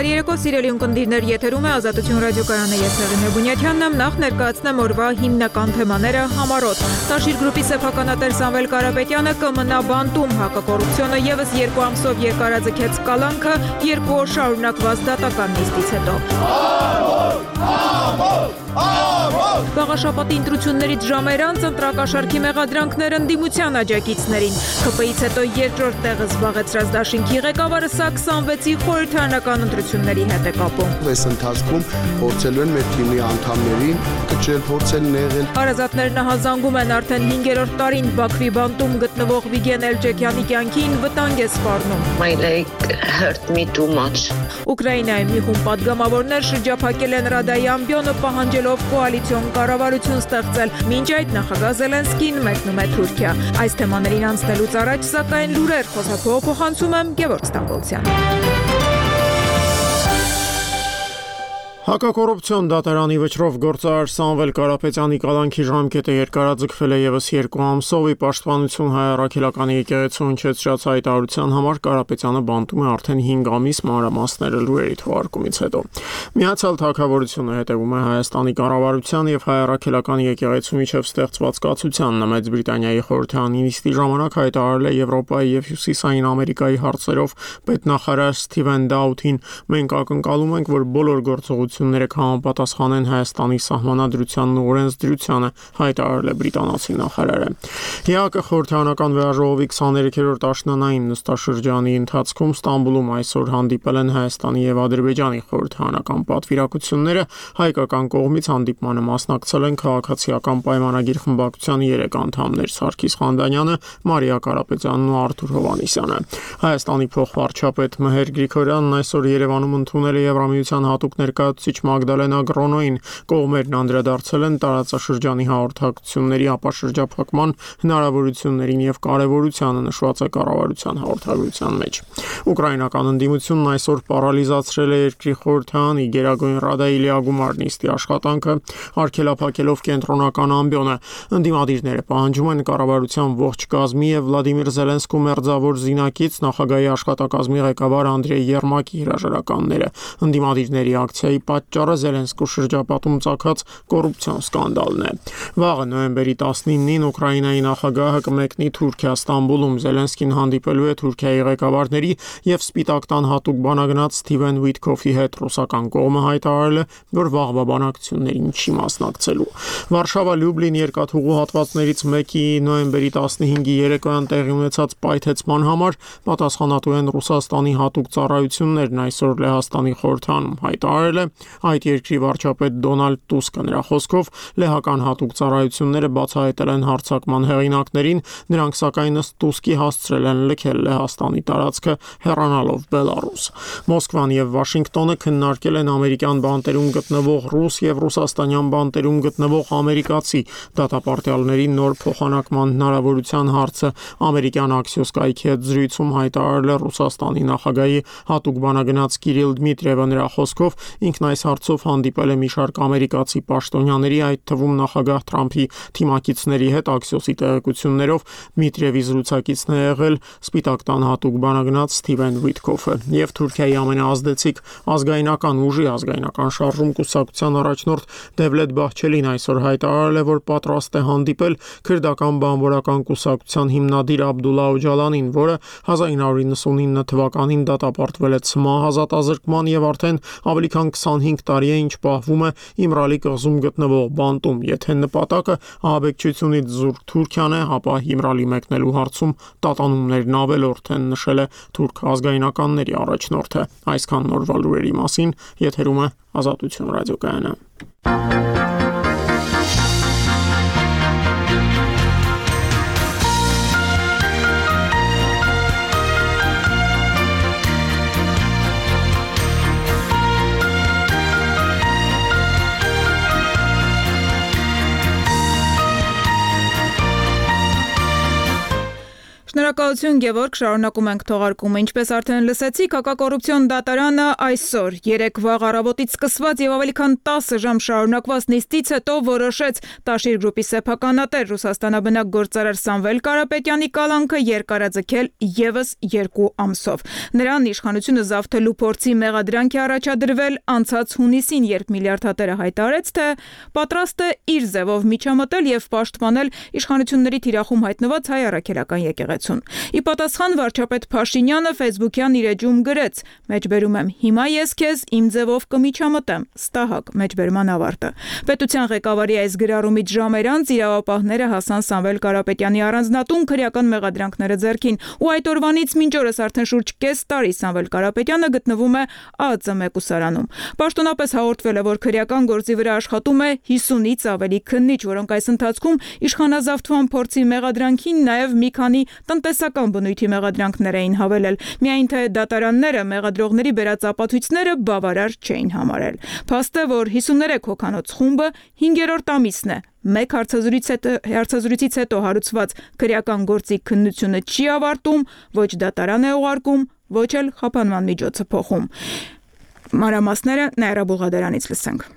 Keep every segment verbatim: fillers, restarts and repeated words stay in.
Բարի երեկո, սիրելի ունկնդիրներ, եթերում է Ազատություն ռադիոկայանը, ես Հեղինե Բունյաթյանն եմ, նախ ներկայացնեմ օրվա հիմնական թեմաները համառոտ։ Տաշիր գրուպի սեփականատեր Սամվել Կարապետյանը կմնա բանտում, հակակոռուպցիոնը եւս երկու ամսով երկարաձգեց կալանքը երկու օր շարունակված դատական նիստից հետո։ Գաղաշապատի ընտրություններից ժամեր անց ընտրակաշարքի մեղադրանքներ ընդդիմության աջակիցներին։ ՔՊ-ից հետո երկրորդ տեղը զբաղեցրած դաշինքի ղեկավարը սա քսանվեցի խորհրդարանական ընտրությունների հետ է կապում։ Այս ընթացքում փորձելու են մեր թիմի անդամներին կճել, փորձել նեղել։ Հարազատներն հազանգում են արդեն հինգերորդ տարին Բաքվի բանտում գտնվող Վիգեն Էլջեքյանի կյանքին վտանգ է սպառնում։ My leg hurt me too much. Ուկրաինայի մի խումբ պատգամավորներ շրջափակել են Ռադայի ամբիոնը պահանջելով կոալիցիոն կառավարություն ստեղծել։ Մինչ այդ նախագահ Զելենսկին մեկնում է Թուրքիա։ Այս թեմաներին անցնելուց առաջ սակայն լուրեր խոսափողը փոխանցում եմ Գևորգ Ստամբոլցյան։ Հակակոռուպցիոն դատարանի վճռով գործարար Սամվել Կարապետյանի կալանքի ժամկետը երկարաձգվել է եւս երկու ամսով, ի պաշտպանություն Հայ Առաքելականի եկեղեցու հնչեցրած հայտարարության համար Կարապետյանը բանտում է արդեն հինգ ամիս, մանրամասները լուրերի թողարկումից հետո։ Միացյալ Թագավորությունը հետևում է Հայաստանի կառավարության եւ Հայ Առաքելականի եկեղեցու միջև ստեղծված կացությանն։ Մեծ Բրիտանիայի խորհրդարանի նիստի ժամանակ հայտարարել է Եվրոպայի եւ Հյուսիսային Ամերիկայի հարցերով պետնախարար Սթիվեն Դաութին։ Մենք ակնկալում ենք, որ բոլոր գործողությունները կհամապատասխանեն Հայաստանի սահմանադրությանն ու օրենսդրությանը, հայտարարել է բրիտանացի նախարարը։ ՀԱԿ-ը խորհրդարանական վեաժողովի քսաներեքերորդ աշնանային նստաշրջանի ընթացքում Ստամբուլում այսօր հանդիպել են Հայաստանի եւ Ադրբեջանի խորհրդարանական պատվիրակությունները, հայկական կողմից հանդիպմանը մասնակցել են քաղաքացիական պայմանագիր խմբակցության երեք անդամներ՝ Սարգիս Խանդանյանը, Մարիա Կարապետյանն ու Արթուր Հովհաննիսյանը։ Հայաստանի փոխվարչապետ Մհեր Գրիգորյանն այսօր Երևանում ընդունել է Եվրամիության հատուկ ներկայացուցիչ Մագդալենա Գրոնոին։ Կողմերն անդրադարձել են տարածաշրջանի հաղորդակցությունների ապաշրջափակման հնարավորություններին եւ կարեւորությանը, նշված է կառավարության հաղորդագրության մեջ։ Ուկրաինական ընդդիմությունն այսօր պարալիզացրել է երկրի խորհրդարանի Գերագույն Ռադայի լիագումար նիստի աշխատանքը, արգելափակելով կենտրոնական ամբիոնը։ Ընդդիմադիրները պահանջում են կառավարության ողջ կազմի եւ Վլադիմիր Զելենսկու մերձավոր զինակից նախագահի աշխատակազմի ղեկավար Անդրեյ Երմակի հրաժարականները։ Ընդդիմադիրների ակցիայի պատճառը Զելենսկու շրջապատում ծագած կոռուպցիոն սկանդալն է։ Վաղը նոյեմբերի տասնինին Ուկրաինայի նախագահը կմեկնի Թուրքիա Ստամբուլում։ Զելենսկին հանդիպելու է Թուրքիայի ղեկավարների եւ Սպիտակ տան հատուկ բանագնաց Սթիվեն Ուիտքոֆի հետ։ Ռուսական կողմը հայտարարել է, որ վաղվա բանակցություններին չի մասնակցելու։ Վարշավա-Լյուբլին երկաթուղու հատվածներից մեկի նոյեմբերի տասնհինգի երեկոյան տեղի ունեցած պայթեցման համար պատասխանատու են Ռուսաստանի հատուկ ծառայություններն, այսօր Լեհաստանի խորհրդարանում հայտարարել է այդ երկրի վարչապետ Դոնալդ Տուսկը։ Նրա խոսքով լեհական հատուկ ծառայությունները բացահայտել են հարձակման հեղինակներին, նրանք սակայն ըստ Տուսկի հասցրել են լքել Լեհաստանի տարածքը, հեռանալով Բելարուս։ Մոսկվան եւ Վաշինգտոնը քննարկել են ամերիկյան բանտերում գտնվող ռուս եւ ռուսաստանյան բանտերում գտնվող ամերիկացի դատապարտյալների նոր փոխանակման հնարավորության հարցը։ Ամերիկյան Axios կայքի հետ զրույցում հայտարարել է Ռուսաստանի նախագահի հատուկ բանագնաց Կիրիլ Դմիտրիևը։ Նրա խոսքով ինքն այս հարցով հանդիպել է մի շարք ամերիկացի պաշտոնյաների, այդ թվում նախագահ Թրամփի թիմակիցների հետ։ Axios-ի տեղեկություններով Դմիտրիևի զրուցակիցն է եղել Սպիտակ տան հատուկ բանագնաց Սթիվեն Ուիտքոֆը։ Եվ Թուրքիայի ամենաազդեցիկ ազգայնական ուժի ազգայնական շարժում կուսակցության առաջնորդ Դևլետ Բահչելին այսօր հայտարարել է, որ պատրաստ է հանդիպել քրդական բանվորական կուսակցության հիմնադիր Աբդուլլա Օջալանին, որը հազար նույն հարյուր իննսունինը թվականին դատապարտվել է ցմահ ազատազրկման եւ արդեն ավելի քան քսանհինգ տարի է ինչ պահվում է Իմրալի կղզում գտնվող բանտում։ Եթե նպատակը ահաբեկչությունից զուրկ Թուրքիան է, ապա Իմրալի մեկնելու հարցում տատանումներն ավելորդ են, նշել է թուրք ազգայնականների առաջնորդը։ Այսքան նորվա լուրերի մասին, եթերում է Ազատություն ռադիոկայանը։ Շնորհակալություն, Գևորգ, շարունակում ենք թողարկումը։ Ինչպես արդեն լսեցիք, հակակոռուպցիոն դատարանը այսօր երեք վաղ առավոտից սկսված եւ ավելի քան տասը ժամ շարունակված նիստից հետո որոշեց Տաշիր գրուպի սեփականատեր Ռուսաստանաբնակ գործարար Սամվել Կարապետյանի կալանքը երկարաձգել եւս երկու ամսով։ Նրան իշխանությունը զավթելու փորձի մեղադրանք է առաջադրվել անցած հունիսին, երբ միլիարդատերը հայտարարեց, թե պատրաստ է իր ձևով միջամտել եւ պաշտպանել իշխանությունների թիրախում հայտնված հայ առաքելական եկեղեցուն։ Ի պատասխան վարչապետ Փաշինյանը Facebook-յան իր էջում գրեց. «Մեջբերում եմ, հիմա ես քեզ իմ ձևով կմիջամտեմ»։ Ստահակ մեջբերման ավարտը։ Պետության ղեկավարի այս գրառումից ժամեր անց իրավապահները հասան Սամվել Կարապետյանի առանձնատուն քրեական մեղադրանքները ձեռքին, ու այդ օրվանից մինչ օրս արդեն շուրջ կես տարի Սամվել Կարապետյանը գտնվում է ԱԱԾ մեկուսարանում։ Պաշտոնապես հաղորդվել է, որ քրեական գործի վրա աշխատում է հիսունից ավելի քննիչ, որոնք այս ընթացքում իշխանազավթման փորձի մեղադրանքին նաև մի քանի տնտեսական բնույթի մեղադրանքներ էին հավելել, միայն թե դատարանները մեղադրողների բերած ապացույցները բավարար չէին համարել։ Փաստ է, որ հիսուներեք հոգանոց խումբը հինգերորդ ամիսն է մեկ հարցազրույցից հետո հարուցված քրեական գործի քննությունը չի ավարտում, ոչ դատարան է ուղարկում, ոչ էլ խափանման միջոցը փոխում։ Մանրամասները Նաիրա Բուղադարանից լսենք։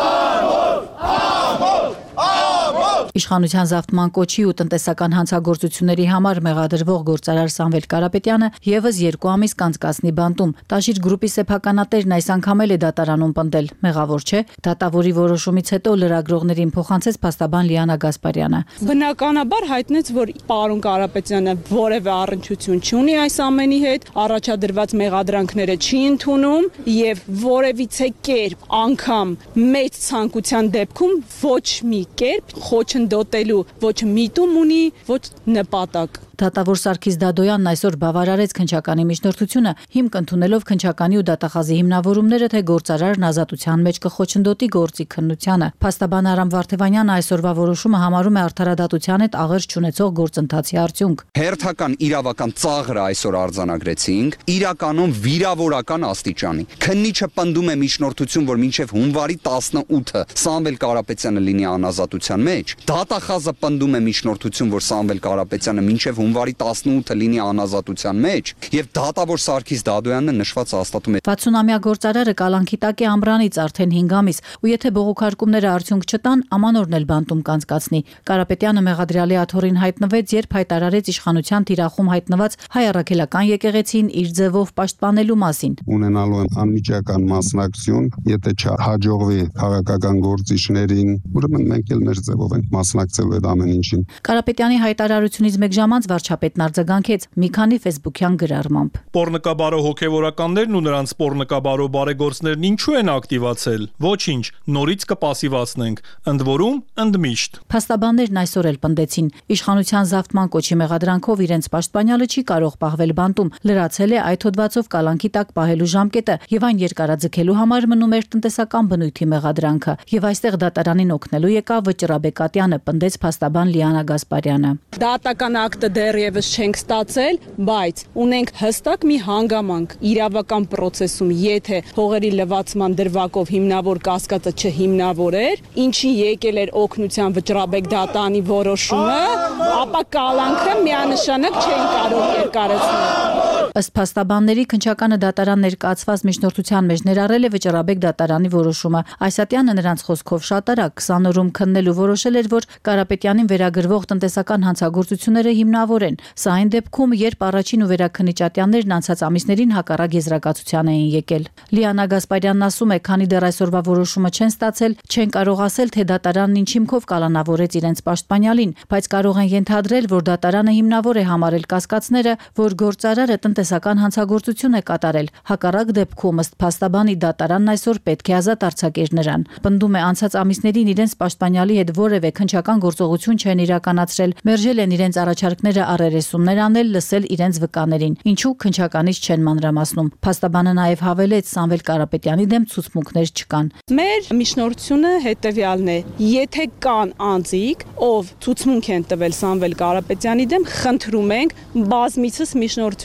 Իշխանության զավթման կոչի ու տնտեսական հանցագործությունների համար մեղադրվող գործարար Սամվել Կարապետյանը եւս երկու ամիս կանցկացնի բանտում։ Տաշիր գրուպի սեփականատերն այս անգամ էլ է դատարանում պնդել, մեղավոր չէ։ Դատավորի որոշումից հետո լրագրողներին փոխանցեց փաստաբան Լիանա Գասպարյանը։ Բնականաբար հայտնեց, որ պարոն Կարապետյանը որևէ առնչություն չունի այս ամենի հետ, առաջադրված մեղադրանքները չի ընդունում եւ որևիցե կերպ անգամ մեծ ցանկության դեպքում ոչ մի կերպ խոչընդոտելու ոչ միտում ունի, ոչ նպատակ։ Դատավոր Սարգիս Դադոյանն այսօր բավարարեց քննչականի միջնորդությունը, հիմք ընդունելով քննչականի ու դատախազի հիմնավորումները, թե գործարարն ազատության մեջ կխոչընդոտի գործի քննությանը։ Փաստաբան Արամ Վարդևանյանը այսօրվա որոշումը համարում է արդարադատության հետ աղերս չունեցող գործընթացի արդյունք։ Հերթական իրավական ծաղրը այսօր արձանագրեցինք, իրականում վիրավորական աստիճանի։ Քննիչը պնդում է միջնորդություն, որ մինչև հունվարի տասնութը Սամվել Կարապետյանը լինի անազատության մեջ։ Դատախազը պնդում է միջնորդություն, որ Սամվել Կարապետյանը մինչև հունվարի տասնութը լինի անազատության մեջ, եւ դատավոր Սարգիս Դադոյանը նշված հաստատում է։ վաթսուն-ամյա գործարարը կալանքի տակ է ամբրանից արդեն հինգ ամիս, ու եթե բողոքարկումները արդյունք չտան, ամանորն էլ բանտում կանցկացնի։ Կարապետյանը մեղադրյալի աթոռին հայտնվեց, երբ հայտարարեց իշխանության թիրախում հայտնված հայ առաքելական եկեղեցին իր ձևով պաշտպանելու մասին։ Ունենալու են անմիջական մասնակցություն, եթե չհաջողվի քաղաքական գործիչներին, ուրեմն մենք էլ մեր ձևով ենք մասնակցելու այդ ամեն ինչին։ Կարապետյանի հայտարարությունից մեկ ժամ անց վարչապետն արձագանքեց մի քանի ֆեյսբուքյան գրառմամբ։ Պոռնկաբարո հոգևորականներն ու նրանց պոռնկաբարո բարեգործներն ինչու են ակտիվացել։ Ոչինչ, նորից կպասիվացնենք, ընդ որում, ընդմիշտ։ Փաստաբաններն այսօր էլ պնդեցին, իշխանության զավթման կոչի մեղադրանքով իրենց պաշտպանյալը չի կարող պահվել բանտում, լրացել է այդ հոդվածով կալանքի տակ պահելու ժամկետը եւ այն երկարաձգելու համար մնում էր տնտեսական բնույթի մեղադրանքը, եւ այստեղ դատարանին օգնելու եկավ Վճռաբեկ Ատյանը, պնդեց փաստաբան Լիանա Գասպարյանը։ Դատական ակտը դեռևս չենք ստացել, բայց ունենք հստակ մի հանգամանք իրավական process-ում, եթե հողերի լվացման դրվագով հիմնավոր կասկածը չհիմնավոր էր, ինչի եկել էր օգնության Վճռաբեկ դատանի որոշումը, ապա կալանքը միանշանակ չէին կարող երկարացնել։ Ըստ փաստաբանների քննչականը դատարան ներկայացված միջնորդության մեջ ներառել է Վճռաբեկ դատարանի որոշումը։ Այսատյանը նրանց խոսքով շատ արագ քսան օրում քննելու որոշել էր, որ Կարապետյանին վերագրվող տնտեսական հանցագործությունները հիմնավոր են։ Սա այն դեպքում, երբ առաջին ու վերաքննիչ ատյաններն անցած ամիսներին հակառակ եզրակացության էին եկել։ Լիանա Գասպարյանն ասում է, քանի դեռ այսօրվա որոշումը չեն ստացել, չեն կարող ասել, թե դատարանն ինչ հիմքով կալանավորեց իրենց պաշտպանյալին, բայց կարող են ենթադրել, որ դատարանը հիմնավոր է համարել կասկածները, որ գործարարը տնտեսական հանցագործություն է կատարել։ Հակառակ դեպքում ըստ փաստաբանի դատարանն այսօր պետք է ազատ արձակեր նրան։ Պնդում է, անցած ամիսներին իրենց պաշտպանյալի հետ որևէ քննչական գործողություն չեն իրականացրել, մերժել են իրենց առաջարկները առերեսումներ անել, լսել իրենց վկաներին, ինչու քննչականից չեն մանրամասնում։ Փաստաբանը նաև հավելեց, Սամվել Կարապետյանի դեմ ցուցմունքներ չկան։ Մեր միջնորդությունը հետևյալն է. եթե կան անձիկ, ով ցուցմունք են տվել Սամվել Կարապետյանի դեմ, խնդրում ենք բազմիցս միջնորդություններով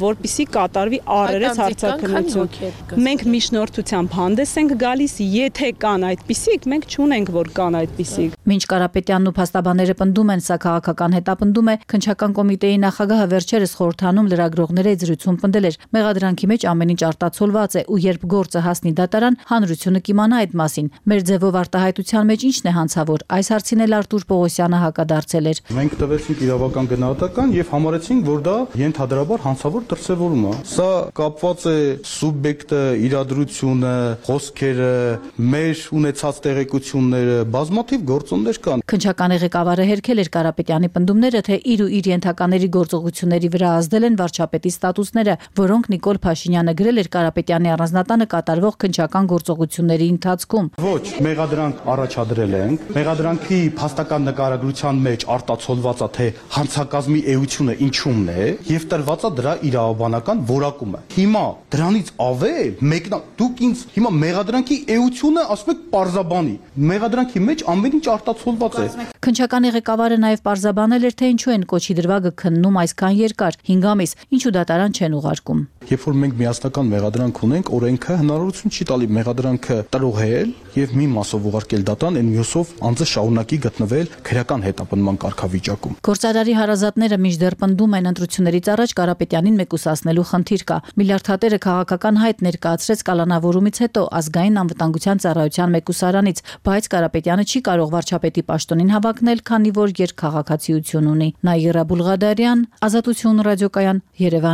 որպիսի կատարվի առերես հարցաքննություն։ Մենք միջնորդությամբ հանդես ենք գալիս, եթե կան այդպիսիք, մենք չունենք, որ կան այդպիսիք։ Մինչ Կարապետյանն ու փաստաբանները պնդում են, սա քաղաքական հետապնդում է, քննչական կոմիտեի նախագահը վերջերս խորհրդանում լրագրողների զրույցում պնդել էր. մեղադրանքի մեջ ամեն ինչ արտացոլված է ու երբ գործը հասնի դատարան, հանրությունը կիմանա այդ մասին։ Մեր ձևով արտահայտության մեջ ինչն է հանցավոր։ Այս հարցին էլ Արտուր Պողոսյանը հակադարձել էր։ Մենք տվեցինք իրավական գնահատական եւ համարեցինք, որ դա ենթադրաբար հանցավոր դրսևորում է։ Սա կապված է սուբյեկտը, իրադրությունը, խոսքերը, մեր ունեցած տեղեկությունները, բազմաթիվ գործոններ կան։ Քննչականի ղեկավարը հերքել էր Կարապետյանի պնդումները, թե իր ու իր ենթակաների գործողությունների վրա ազդել են վարչապետի ստատուսները, որոնք Նիկոլ Փաշինյանը գրել էր Կարապետյանի առանձնատանը կատարվող քննչական գործողությունների ընթացքում։ Ոչ, մեղադրանք առաջադրել ենք։ Մեղադրանքի փաստական նկարագրության մեջ արտացոլված է, թե հանցակազմի էությունը ինչումն է եւ տրված է դրա իրավաբանական որակումը։ Հիմա դրանից ավել մեկնա դուք ինձ հիմա մեղադրանքի էությունը ասում եք պարզաբանի։ Մեղադրանքի մեջ ամեն ինչ արտացոլված է։ Քննչականի ղեկավարը նաև պարզաբանել էր, թե ինչու են կոչի դրվագը քննում այսքան երկար, հինգ ամիս, ինչու դատարան չեն ուղարկում։ Երբ որ մենք միասնական մեղադրանք ունենք, օրենքը հնարավորություն չի տալի մեղադրանքը տրոհել եւ մի մասով ուղարկել դատարան, այն մյուսով անձը շարունակի գտնվել քրեական հետապնդման կարգավիճակում։ Գործարարի հարազատները մինչդեռ պնդում են ընտրություններից առաջ Կարապետյանին մեկուսացնելու խնդիր կա։ Միլիարդատերը քաղաքական հայտ ներկայացրեց կալանավորումից հետո ազգային անվտանգության ծառայության մեկուսարանից, բայց Կարապետյանը չի կարող վարչապետի պաշտոնին հավակնել, քանի որ երկքաղաքացիություն ունի։ Նաիրա Բուլղադարյան, Ազատություն ռադիոկայան, Երևան։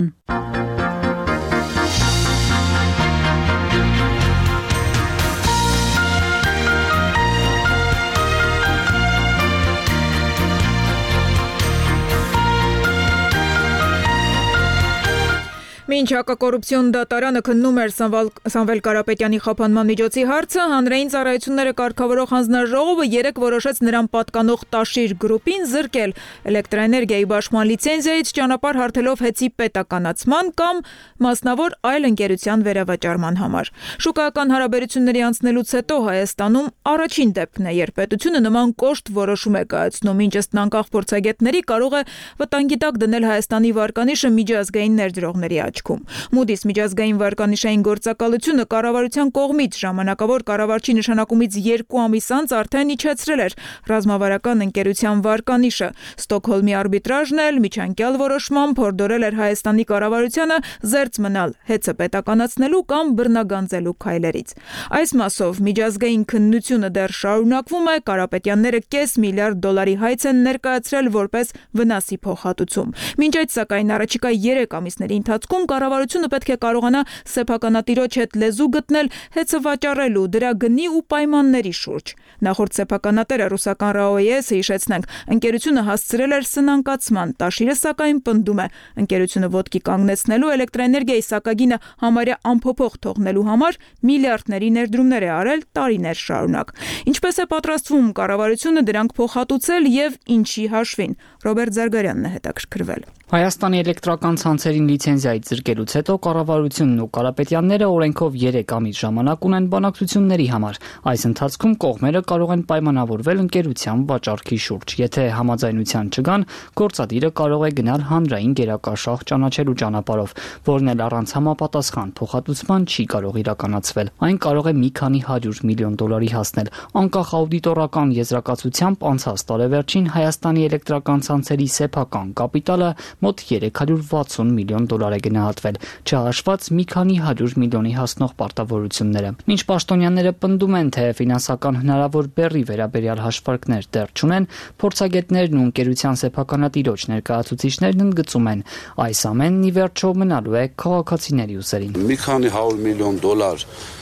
Մինչ հակակոռուպցիոն դատարանը քննում էր Սամվել Կարապետյանի խափանման միջոցի հարցը, հանրային ծառայությունները կարգավորող հանձնաժողովը երեկ որոշեց նրան պատկանող Տաշիր գրուպին զրկել էլեկտրաէներգիայի բաշխման լիցենզիայից, ճանապարհ հարթելով հեծի պետականացման կամ մասնավոր այլ ընկերության վերավաճառման համար։ Շուկայական հարաբերությունների անցնելուց հետո Հայաստանում առաջին դեպքն է, երբ պետությունը նման կոշտ որոշում է կայացնում, ինչ ըստ անկախ փորձագետների կարող է վտանգի տակ դնել Հայաստանի վարկանիշը միջազգային ներդրողների աչքում։ Մուդիս միջազգային վարկանիշային գործակալությունը կառավարության կողմից ժամանակավոր կառավարչի նշանակումից երկու ամիս անց արդեն իջեցրել էր ռազմավարական ընկերության վարկանիշը։ Ստոկհոլմի արբիտրաժն էլ միջանկյալ որոշմամբ հորդորել էր Հայաստանի կառավարությանը զերծ մնալ հեծը պետականացնելու կամ բռնագանձելու քայլերից։ Այս մասով միջազգային քննությունը դեռ շարունակվում է, Կարապետյանները կես միլիարդ դոլարի հայց են ներկայացրել որպես վնասի փոխհատուցում։ Մինչ այդ սակայն առաջիկա երեք ամիսների ընթացքում կառավարությունը պետք է կարողանա սեփականատիրոջ հետ լեզու գտնել հեծը վաճառելու դրա գնի ու պայմանների շուրջ։ Նախորդ սեփականատերը ռուսական ՌԱՕ-ը հիշեցնենք, ընկերությունը հասցրել էր սնանկացման, Տաշիրը սակայն պնդում է, ընկերությունը ոտքի կանգնեցնելու էլեկտրաէներգիայի սակագինը համարյա անփոփոխ թողնելու համար միլիարդների ներդրումներ է արել տարիներ շարունակ։ Ինչպես է պատրաստվում կառավարությունը դրանք փոխհատուցել եւ ինչի հաշվին։ Ռոբերտ Զարգարյանն է հետաքրքրվել։ Հայաստանի էլեկտրական ցանցերին լիցենզիայից զրկելուց հետո կառավարությունն ու Կարապետյանները օրենքով երեք ամիս ժամանակ ունեն բանակցությունների համար։ Այս ընթացքում կողմերը կարող են պայմանավորվել ընկերության վաճառքի շուրջ։ Եթե համաձայնության չգան, գործադիրը կարող է գնալ հանրային գերակաշաղ ճանաչելու ճանապարհով, որն էլ առանց համապատասխան փոխհատուցման չի կարող իրականացվել։ Այն կարող է մի քանի հարյուր միլիոն դոլարի հասնել։ Անկախ աուդիտորական եզրակացությամբ անցած տարեվերջին Հայաստանի էլեկտրական ցանցերի սեփական կապիտալը մոտ երեք հարյուր վաթսուն միլիոն դոլար է գնահատվել, չհաշված մի քանի հարյուր միլիոնի հասնող պարտավորությունները։ Մինչ պաշտոնյաները պնդում են, թե ֆինանսական հնարավոր բեռի վերաբերյալ հաշվարկներ դեռ չունեն, փորձագետներն ու ընկերության սեփականատիրոջ ներկայացուցիչներն ընդգծում են, այս ամենն ի վերջո մնալու է քաղաքացիների ուսերին։ Մի քանի հարյուր միլիոն դոլար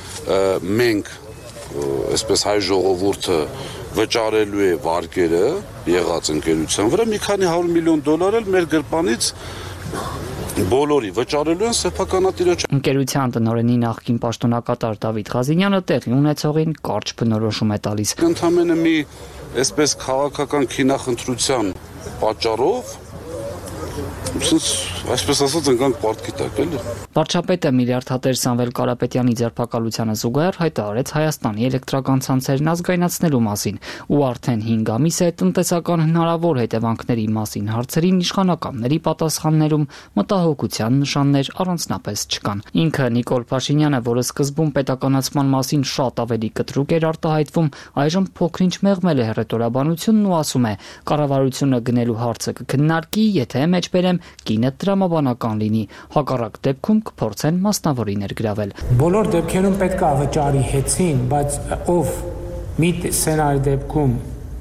մենք այսպես հայ ժողովուրդը վճարելու է վարկերը եղած ընկերության վրա, մի քանի հարյուր միլիոն դոլար էլ մեր գրպանից բոլորի վճարելու են սեփականատիրոջ։ Ընկերության տնօրենի նախկին պաշտոնակատար Դավիթ Ղազինյանը տեղի ունեցողին կարճ բնորոշում է տալիս։ Ընդհանրապես մի այսպես քաղաքական քինախնդրության պատճառով Այսպես ասած ընկանք պարտքի տակ էլի։ Վարչապետը միլիարդատեր Սամվել Կարապետյանի ձերբակալությանը զուգահեռ հայտարարեց Հայաստանի էլեկտրական ցանցերն ազգայնացնելու մասին ու արդեն հինգ ամիս է տնտեսական հնարավոր հետևանքների մասին հարցերին իշխանականների պատասխաններում մտահոգության նշաններ առանձնապես չկան։ Ինքը Նիկոլ Փաշինյանը, որը սկզբում պետականացման մասին շատ ավելի կտրուկ էր արտահայտվում, այժմ փոքրինչ մեղմել է հռետորաբանությունն ու ասում է. կառավարությունը գնելու հարցը կքննարկի, եթե մեջբերեմ կինը տրամաբանական լինի, հակառակ դեպքում կփորձեն մասնավորի ներգրավել։ Բոլոր դեպքերում պետք է վճարի հեծին, բայց ով մի սցենարի դեպքում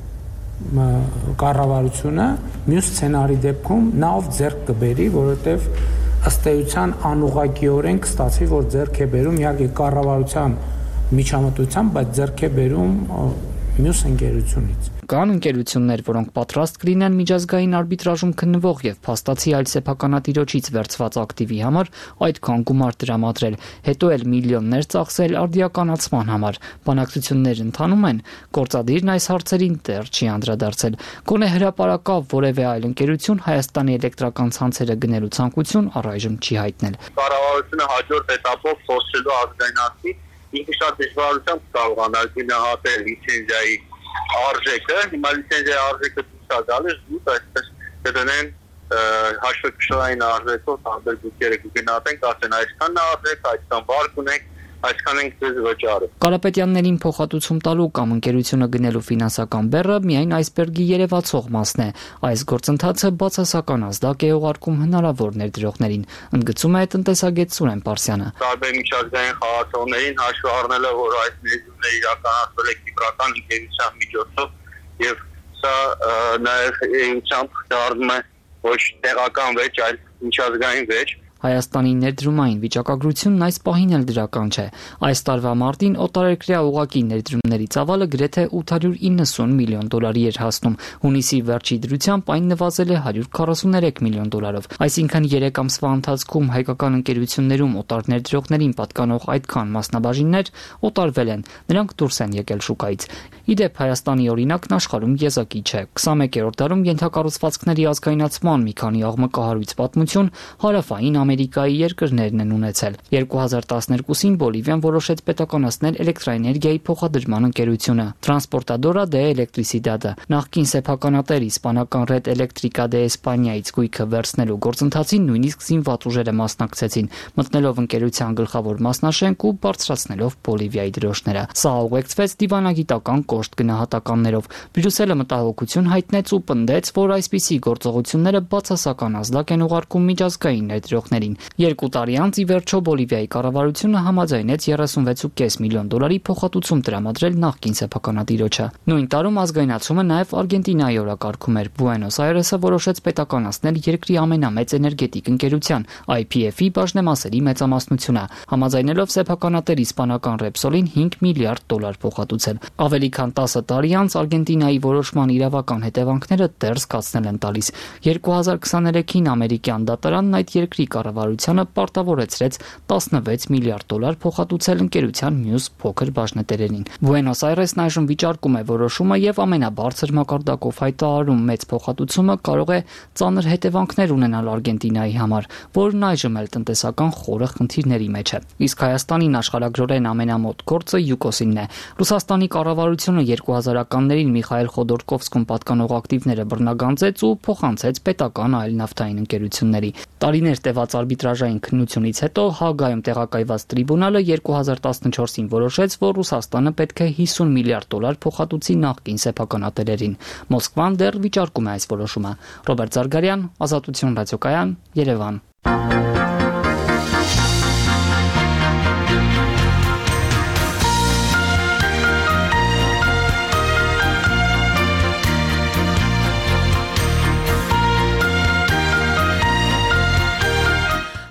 կառավարությունը, մյուս սցենարի դեպքում նա ով ձեռք կբերի, որովհետև ըստ էության անուղղակիորեն կստացվի, որ ձեռք է բերում իհարկե կառավարության միջամտությամբ, բայց ձեռք է բերում մյուս ընկերությունից։ Կան ընկերություններ, որոնք պատրաստ կլինեն միջազգային արբիտրաժում քննվող եւ փաստացի այլ սեփականատիրոջից վերցված ակտիվի համար այդքան գումար տրամադրել, հետո էլ միլիոններ ծախսել արդիականացման համար։ Բանակցություններ ընթանում են, գործադիրն այս հարցերին դեռ չի անդրադարձել։ Գոնե հրապարակավ որևէ այլ ընկերություն Հայաստանի էլեկտրական ցանցերը գնելու ցանկություն առայժմ չի հայտնել։ Կառավարությունը հաջորդ этаպով փորձելու ազգայնացնել ինքը շատ դժվարությամբ կարողանալ գնահատել լիցենզիայի արժեքը, հիմա լիցենզիայի արժեքը դուրս է գալիս, դուք այսպես կդնեն հաշվեկշռային արժեքով տարբեր գույքերը կգնահատենք, ասեն այսքան է արժեք, այսքան վարկ ունենք, այսքան ենք ձեզ վճարը։ Կարապետյաններին փոխհատուցում տալու կամ ընկերությունը գնելու ֆինանսական բեռը միայն այսբերգի երևացող մասն է։ Այս գործընթացը բացասական ազդակ է ուղարկում հնարավոր ներդրողներին, ընդգծում է տնտեսագետ Սուրեն Պարսյանը։ Տարբեր միջազգային խաղացողներին հաշվի առնելով, որ այս ներդրումները իրականացվել է կիպրական ընկերության միջոցով եւ սա նաեւ էությամբ դառնում է ոչ տեղական վեճ, այլ միջազգային վեճ։ Հայաստանի ներդրումային վիճակագրությունն այս պահին էլ դրական չէ։ Այս տարվա մարտին օտարերկրյա ուղղակի ներդրումների ծավալը գրեթե ութ հարյուր իննսուն միլիոն դոլարի էր հասնում։ Հունիսի վերջի դրությամբ այն նվազել է հարյուր քառասուներեք միլիոն դոլարով։ Այսինքն երեք ամսվա ընթացքում հայկական ընկերություններում օտար ներդրողներին պատկանող այդքան մասնաբաժիններ օտարվել են, նրանք դուրս են եկել շուկայից։ Իդեպ Հայաստանի օրինակն աշխարհում եզակի չէ։ քսանմեկերորդ դարում ենթակառուցվածքների ազգայնացման մի քանի աղմկահարույց պատմություն հարավային Ամերիկայի երկրներն են ունեցել։ երկու հազար տասներկուսին Բոլիվիան որոշեց պետականացնել էլեկտրաէներգիայի փոխադրման ընկերությունը Transportadora de Electricidad-ը։ Նախկին սեփականատեր իսպանական Red Eléctrica de España-ից գույքը վերցնելու գործընթացին նույնիսկ զինված ուժերը մասնակցեցին, մտնելով ընկերության գլխավոր մասնաշենք ու բարձրացնելով Բոլիվիայի դրոշները։ Սա ուղեկցվեց դիվանագիտական կոշտ գնահատականներով։ Բրյուսելը մտահոգություն հայտնեց ու պնդեց, որ այսպիսի գործողությունները բացասական ազդակ են ուղարկում միջազգային ներդրողներին։ Երկու տարի անց ի վերջո Բոլիվիայի կառավարությունը համաձայնեց երեսունվեց կόμμα պենս միլիոն դոլարի փոխհատուցում տրամադրել նախկին սեփականատիրոջը։ Նույն տարում ազգայնացումը նաև Արգենտինայի օրակարգում էր։ Բուենոս Այրեսը որոշեց պետականացնել երկրի ամենամեծ էներգետիկ ընկերության այ փի էֆ-ի բաժնեմասերի մեծամասնությունը, համաձայնելով սեփականատեր իսպանական Repsolին հինգ միլիարդ դոլար փոխհատուցել։ Ավելի քան տասը տարի անց Արգենտինայի որոշման իրավական հետևանքները դեռ զգացնել են տալիս։ երկու հազար քսաներեքին ամերիկյան դատարանն այդ երկրի կառավարությանը պարտավորեցրեց տասնվեց միլիարդ դոլար փոխհատուցել ընկերության մյուս փոքր բաժնետերերին։ Բուենոս Այրեսն այժմ վիճարկում է որոշումը եւ ամենաբարձր մակարդակով հայտարարում մեծ փոխհատուցումը կարող է ծանր հետևանքներ ունենալ Արգենտինայի համար, որն այժմ էլ տնտեսական խորը խնդիրների մեջ է։ Իսկ Հայաստանին աշխարհագրորեն ամենամոտ գործը Յուկոսինն է։ Ռուսաստանի կառավարությունը երկու հազարականներին Միխայել Խոդորկովսկուն պատկանող ակտիվները բռնագանձեց ու փոխանցեց պետական այլ նավթային ընկերությունների։ Տարիներ տևած արբիտրաժային քննությունից հետո Հաագայում տեղակայված տրիբունալը երկու հազար տասնչորսին որոշեց, որ Ռուսաստանը պետք է հիսուն միլիարդ դոլար փոխհատուցի նախկին սեփականատերերին։ Մոսկվան դեռ վիճարկում է այս որոշումը։ Ռոբերտ Զարգարյան, Ազատություն ռադիոկայան, Երևան։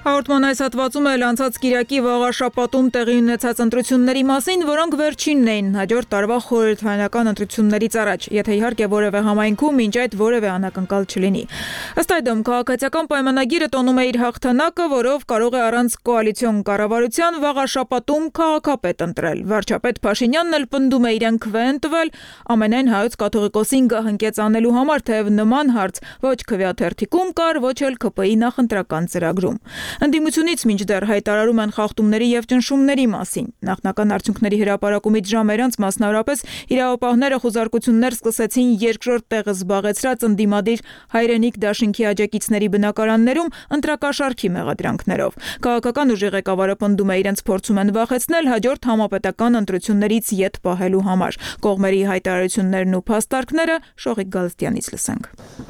Հաղորդման այս հատվածում էլ անցած կիրակի վաղաշաբաթում տեղի ունեցած ընտրությունների մասին, որոնք վերջինն էին հաջորդ տարվա խորհրդարանական ընտրություններից առաջ, եթե իհարկե որևէ համայնքում մինչ այդ որևէ անակնկալ չլինի։ Ըստ այդմ, քաղաքացիական պայմանագիրը տոնում է իր հաղթանակը, որով կարող է առանց կոալիցիոն կառավարության վաղաշաբաթում քաղաքապետ ընտրել։ Վարչապետ Փաշինյանն էլ պնդում է իրեն քվե տվել ամենայն հայոց կաթողիկոսին գահընկեց անելու համար, թեև նման հարց ոչ քվեաթերթիկում կար, ոչ էլ K P I նախընտրական ծրագրում։ Ընդդիմությունից մինչդեռ հայտարարում են խախտումների եւ ճնշումների մասին։ Նախնական արդյունքների հրապարակումից ժամեր անց մասնավորապես իրավապահները խոզարկություններ սկսեցին երկրորդ տեղը զբաղեցրած ընդդիմադիր հայրենիք դաշինքի աջակիցների բնակարաններում ընտրակաշառքի մեղադրանքներով։ Քաղաքական ուժի ղեկավարը պնդում է իրենց փորձում են վախեցնել հաջորդ համապետական ընտրություններից յետ պահելու համար։ Կողմերի հայտարարություններն ու փաստարկները Շողիկ Գալստյանից լսենք։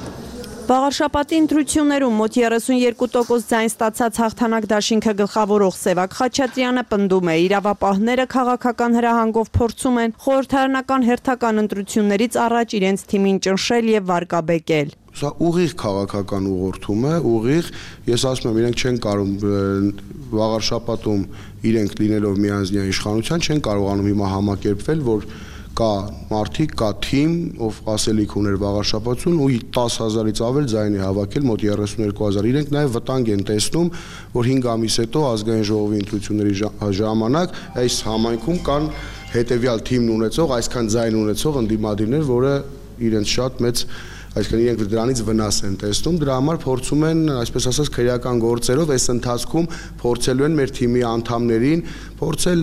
Վաղարշաբաթի ընտրություններում մոտ երեսունյոթ տոկոս ձայն ստացած հաղթանակ դաշինքը գլխավորող Սևակ Խաչատրյանը պնդում է, իրավապահները քաղաքական հրահանգով փորձում են խորհրդարանական հերթական ընտրություններից առաջ իրենց թիմին ճնշել եւ վարկաբեկել։ Սա ուղիղ քաղաքական ուղղորդում է, ուղիղ, ես ասում եմ, իրենք չեն կարող վաղարշաբաթում իրենք լինելով միանձնյա իշխանության չեն կարողանում հիմա համակերպվել, որ կա մարդիկ, կա թիմ, ով ասելիք ուներ վաղարշաբաթում ու տասը հազարից ավել ձայն է հավաքել մոտ երեսունյոթ հազար։ Իրենք նաև վտանգ են տեսնում, որ հինգ ամիս հետո ազգային ժողովի ընտրությունների ժամանակ այս համայնքում կան հետևյալ թիմն ունեցող, այսքան ձայն ունեցող ընդդիմադիրներ, որը իրենց շատ մեծ այսինքն իրենք դրանից վնաս են տեսնում, դրա համար փորձում են, այսպես ասած, քրեական գործերով այս ընթացքում փորձելու են մեր թիմի անդամներին փորձել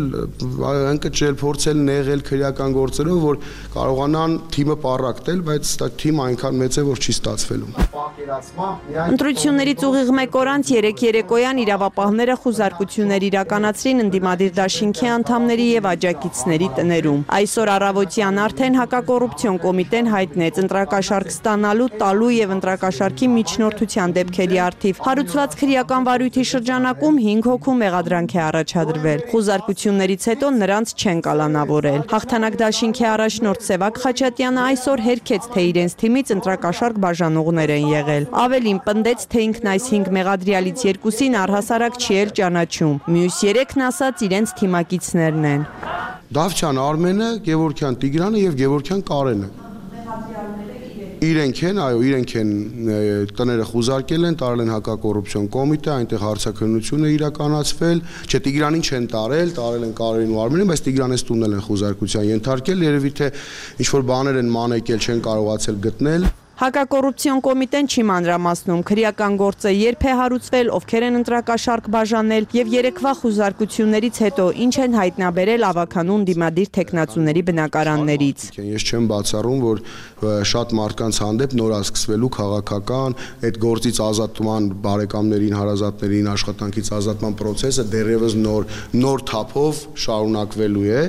ընկճել, փորձել նեղել քրեական գործերով, որ կարողանան թիմը պառակտել, բայց դա թիմը այնքան մեծ է, որ չի ստացվելու։ Ընտրություններից ուղիղ մեկ օր անց երեք երեկոյան իրավապահները խուզարկություններ իրականացրին ընդդիմադիր դաշինքի անդամների եւ աջակիցների տներում։ Այսօր առավոտյան արդեն հակակոռուպցիոն կոմիտեն հայտնեց ընտրակաշառք ստանալու, տալու եւ ընտրակաշառքի միջնորդության դեպքերի առթիվ հարուցված քրեական վարույթի շրջանակում հինգ հոգու մեղադրանք է առաջադրվել։ Խուզարկություններից հետո նրանց չեն կալանավորել։ Հաղթանակ դաշինքի առաջնորդ Սևակ Խաչատրյանը այսօր հերքեց, թե իրենց թիմից ընտրակաշառք բաժանողներ են եղել։ Ավելին պնդեց, թե ինքն այս հինգ մեղադրյալից երկուսին առհասարակ չի էլ ճանաչում։ Մյուս երեքն ասաց իրենց թիմակիցներն են։ Դավթյան Արմենը, Գևորգյան Տիգրանը եւ Գևորգյան Կարենը։ Իրենք են, այո, իրենք են տները խուզարկել են, տարել են հակակոռուպցիոն կոմիտե, այնտեղ հարցաքննություն է իրականացվել, չէ Տիգրանին չեն տարել, տարել են Կարենին ու Արմենին, բայց Տիգրանից տունել են խուզարկության ենթարկել, երևի թե ինչ-որ բաներ են մանեկել, չեն կարողացել գտնել։ Հակակոռուպցիոն կոմիտեն չի մանրամասնում քրեական գործը երբ է հարուցվել, ովքեր են ընտրակաշառք բաժանել եւ երեկվա խուզարկություններից հետո ինչ են հայտնաբերել ավականուն դիմադիր տեխնացուների բնակարաններից։ Ես չեմ բացառում, որ շատ մարդկանց հանդեպ նոր է սկսվելու քաղաքական այդ գործից ազատման բարեկամներին, հարազատներին աշխատանքից ազատման process-ը դեռևս նոր նոր թափով շարունակվելու է։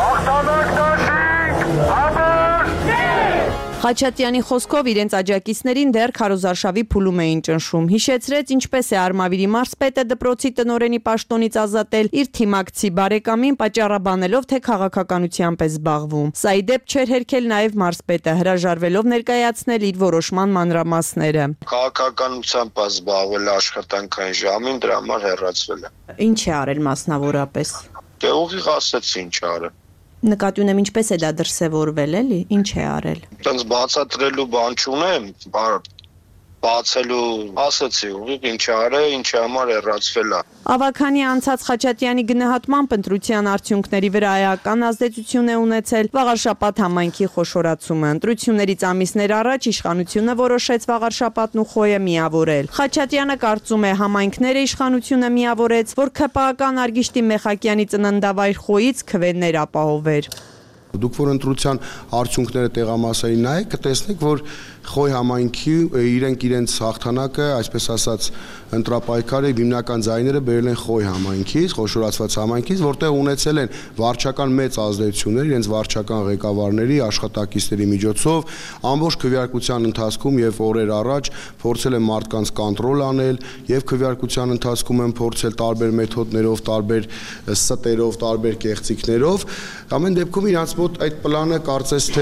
Խաչատրյանի խոսքով իրենց աջակիցներին դեռ քարոզարշավի փուլում էին ճնշում։ Հիշեցրեց, ինչպես է Արմավիրի մարզպետը դպրոցի տնօրենի պաշտոնից ազատել իր թիմակցի բարեկամին պատճառաբանելով, թե քաղաքականությամբ է զբաղվում։ Սա ի դեպ չէր հերքել նաև մարզպետը, հրաժարվելով ներկայացնել իր որոշման մանրամասները։ Քաղաքականությամբ է զբաղվել աշխատանքային ժամին, դրա համար հեռացվել է։ Ինչ է արել մասնավորապես։ Դե ուղիղ ասեց ինչ արել։ Նկատի ունեմ ինչպես է դա դրսևորվել, էլի, ինչ է արել։ Տենց բացատրելու բան չունեմ, բացելու ասացի, ուղիղ ինչ արել, ինչի համար հեռացվել է։ Ավականի անցած Խաչատրյանի գնահատմամբ ընտրության արդյունքների վրա էական ազդեցություն է ունեցել Վաղարշաբաթ համայնքի խոշորացումը։ Ընտրություններից ամիսներ առաջ իշխանությունը որոշեց Վաղարշաբաթն ու Խոյը միավորել։ Խաչատրյանը կարծում է համայնքները իշխանությունը միավորեց, որ ՔՊԱ-ական Արգիշտի Մեխակյանի ծննդավայր Խոյից քվեներ ապահովեր։ Դուք որ ընտրության արդյունքները տեղամասային նայեք, կտեսնեք, որ Խոյ համայնքի իրենք իրենց հաղթանակը, այսպես ասած, ընտրապայքարի հիմնական ձայները բերել են Խոյ համայնքից, խոշորացված համայնքից, որտեղ ունեցել են վարչական մեծ ազդեցություններ իրենց վարչական ղեկավարների, աշխատակիցների միջոցով, ամբողջ քվեարկության ընթացքում եւ օրեր առաջ փորձել են մարդկանց կոնտրոլ անել եւ քվեարկության ընթացքում են փորձել տարբեր մեթոդներով, տարբեր ստերով, տարբեր կեղծիքներով, ամեն դեպքում իրանց մոտ այդ պլանը կարծես թե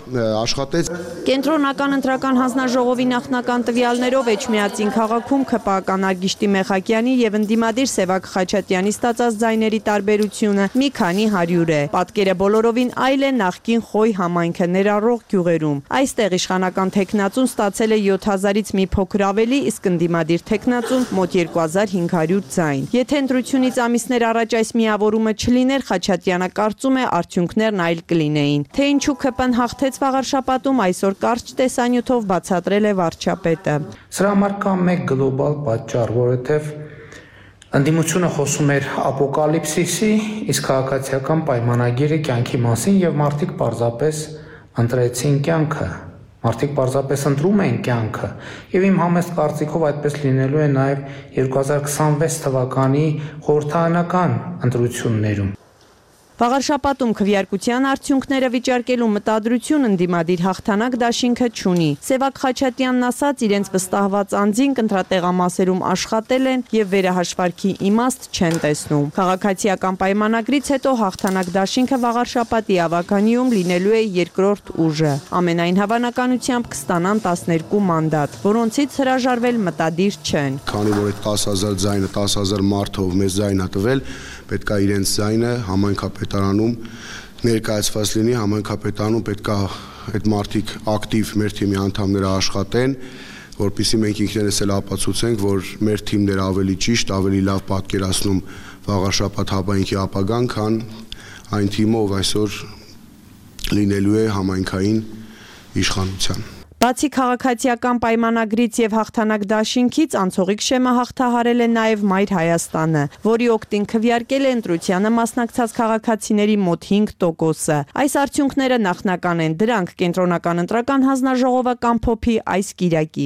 աշխատեց։ Կենտրոնական ընտրական հանձնաժողովի նախնական տվյալներով Էջմիածին քաղաքում ՔՊԱ Նարգիշտի Մեխակյանի եւ ընդդիմադիր Սևակ Խաչատյանի ստացած ձայների տարբերությունը մի քանի հարյուր է։ Պատկերը բոլորովին այլ է նախկին Խոյ համայնքը ներառող գյուղերում։ Այստեղ իշխանական թեկնածուն ստացել է յոթ հազարից մի փոքր ավելի, իսկ ընդդիմադիր թեկնածուն մոտ երկու հազար հինգ հարյուր ձայն։ Եթե ընտրությունից ամիսներ առաջ այս միավորումը չլիներ, Խաչատյանը կարծում է արդյունքներն այլ կլինեին։ Թե ինչու ՔՊ-ն հաղթեց վաղար շաբաթում, այսօր կարճ տեսանյութով բացատրել է վարչապետը։ Սրա համար կա մեկ գլոբալ պատճառ, որովհետև ընդդիմությունը խոսում էր ապոկալիպսիսի, իսկ քաղաքացիական պայմանագիրը կյանքի մասին եւ մարդիկ պարզապես ընտրեցին կյանքը։ Մարդիկ պարզապես ընտրում են կյանքը եւ իմ համեստ կարծիքով այդպես լինելու է նաեւ երկու հազար քսանվեց թվականի խորհրդարանական ընտրություններում։ Վաղարշապատում քվեարկության արդյունքները վիճարկելու մտադրություն ընդդիմադիր հաղթանակ դաշինքը չունի։ Սևակ Խաչատյանն ասաց, իրենց վստահված անձին կընտրատեղամասերում աշխատել են եւ վերահաշվարկի իմաստ չեն տեսնում։ Քաղաքացիական պայմանագրից հետո հաղթանակ դաշինքը վաղարշապատի ավականիում լինելու է երկրորդ ուժը։ Ամենայն հավանականությամբ կստանան տասներկու մանդատ, որոնցից հրաժարվել մտադիր չեն։ Քանի որ այդ տասը հազար ձայնը տասը հազար մարդով մեզ ձայն ա տվել, պետք է իրենց ձայնը համայնքապետարանում ներկայացված լինի, համայնքապետարանում պետք է այդ մարդիկ ակտիվ մեր թիմի անդամները աշխատեն, որպեսզի մենք ինքներս էլ ապացուցենք, որ մեր թիմները ավելի ճիշտ, ավելի լավ պատկերացնում վաղարշաբաթ համայնքի ապագան, քան այն թիմը, ով այսօր լինելու է համայնքային իշխանության։ Բացի քաղաքացիական պայմանագրից եւ հաղթանակ դաշինքից անցողիկ շեմը հաղթահարել է նաեւ Մայր Հայաստանը, որի օգտին քվեարկել է ընտրությանը մասնակցած քաղաքացիների մոտ հինգ տոկոսը։ Այս արդյունքները նախնական են, դրանք կենտրոնական ընտրական հանձնաժողովը կամփոփի այս կիրակի։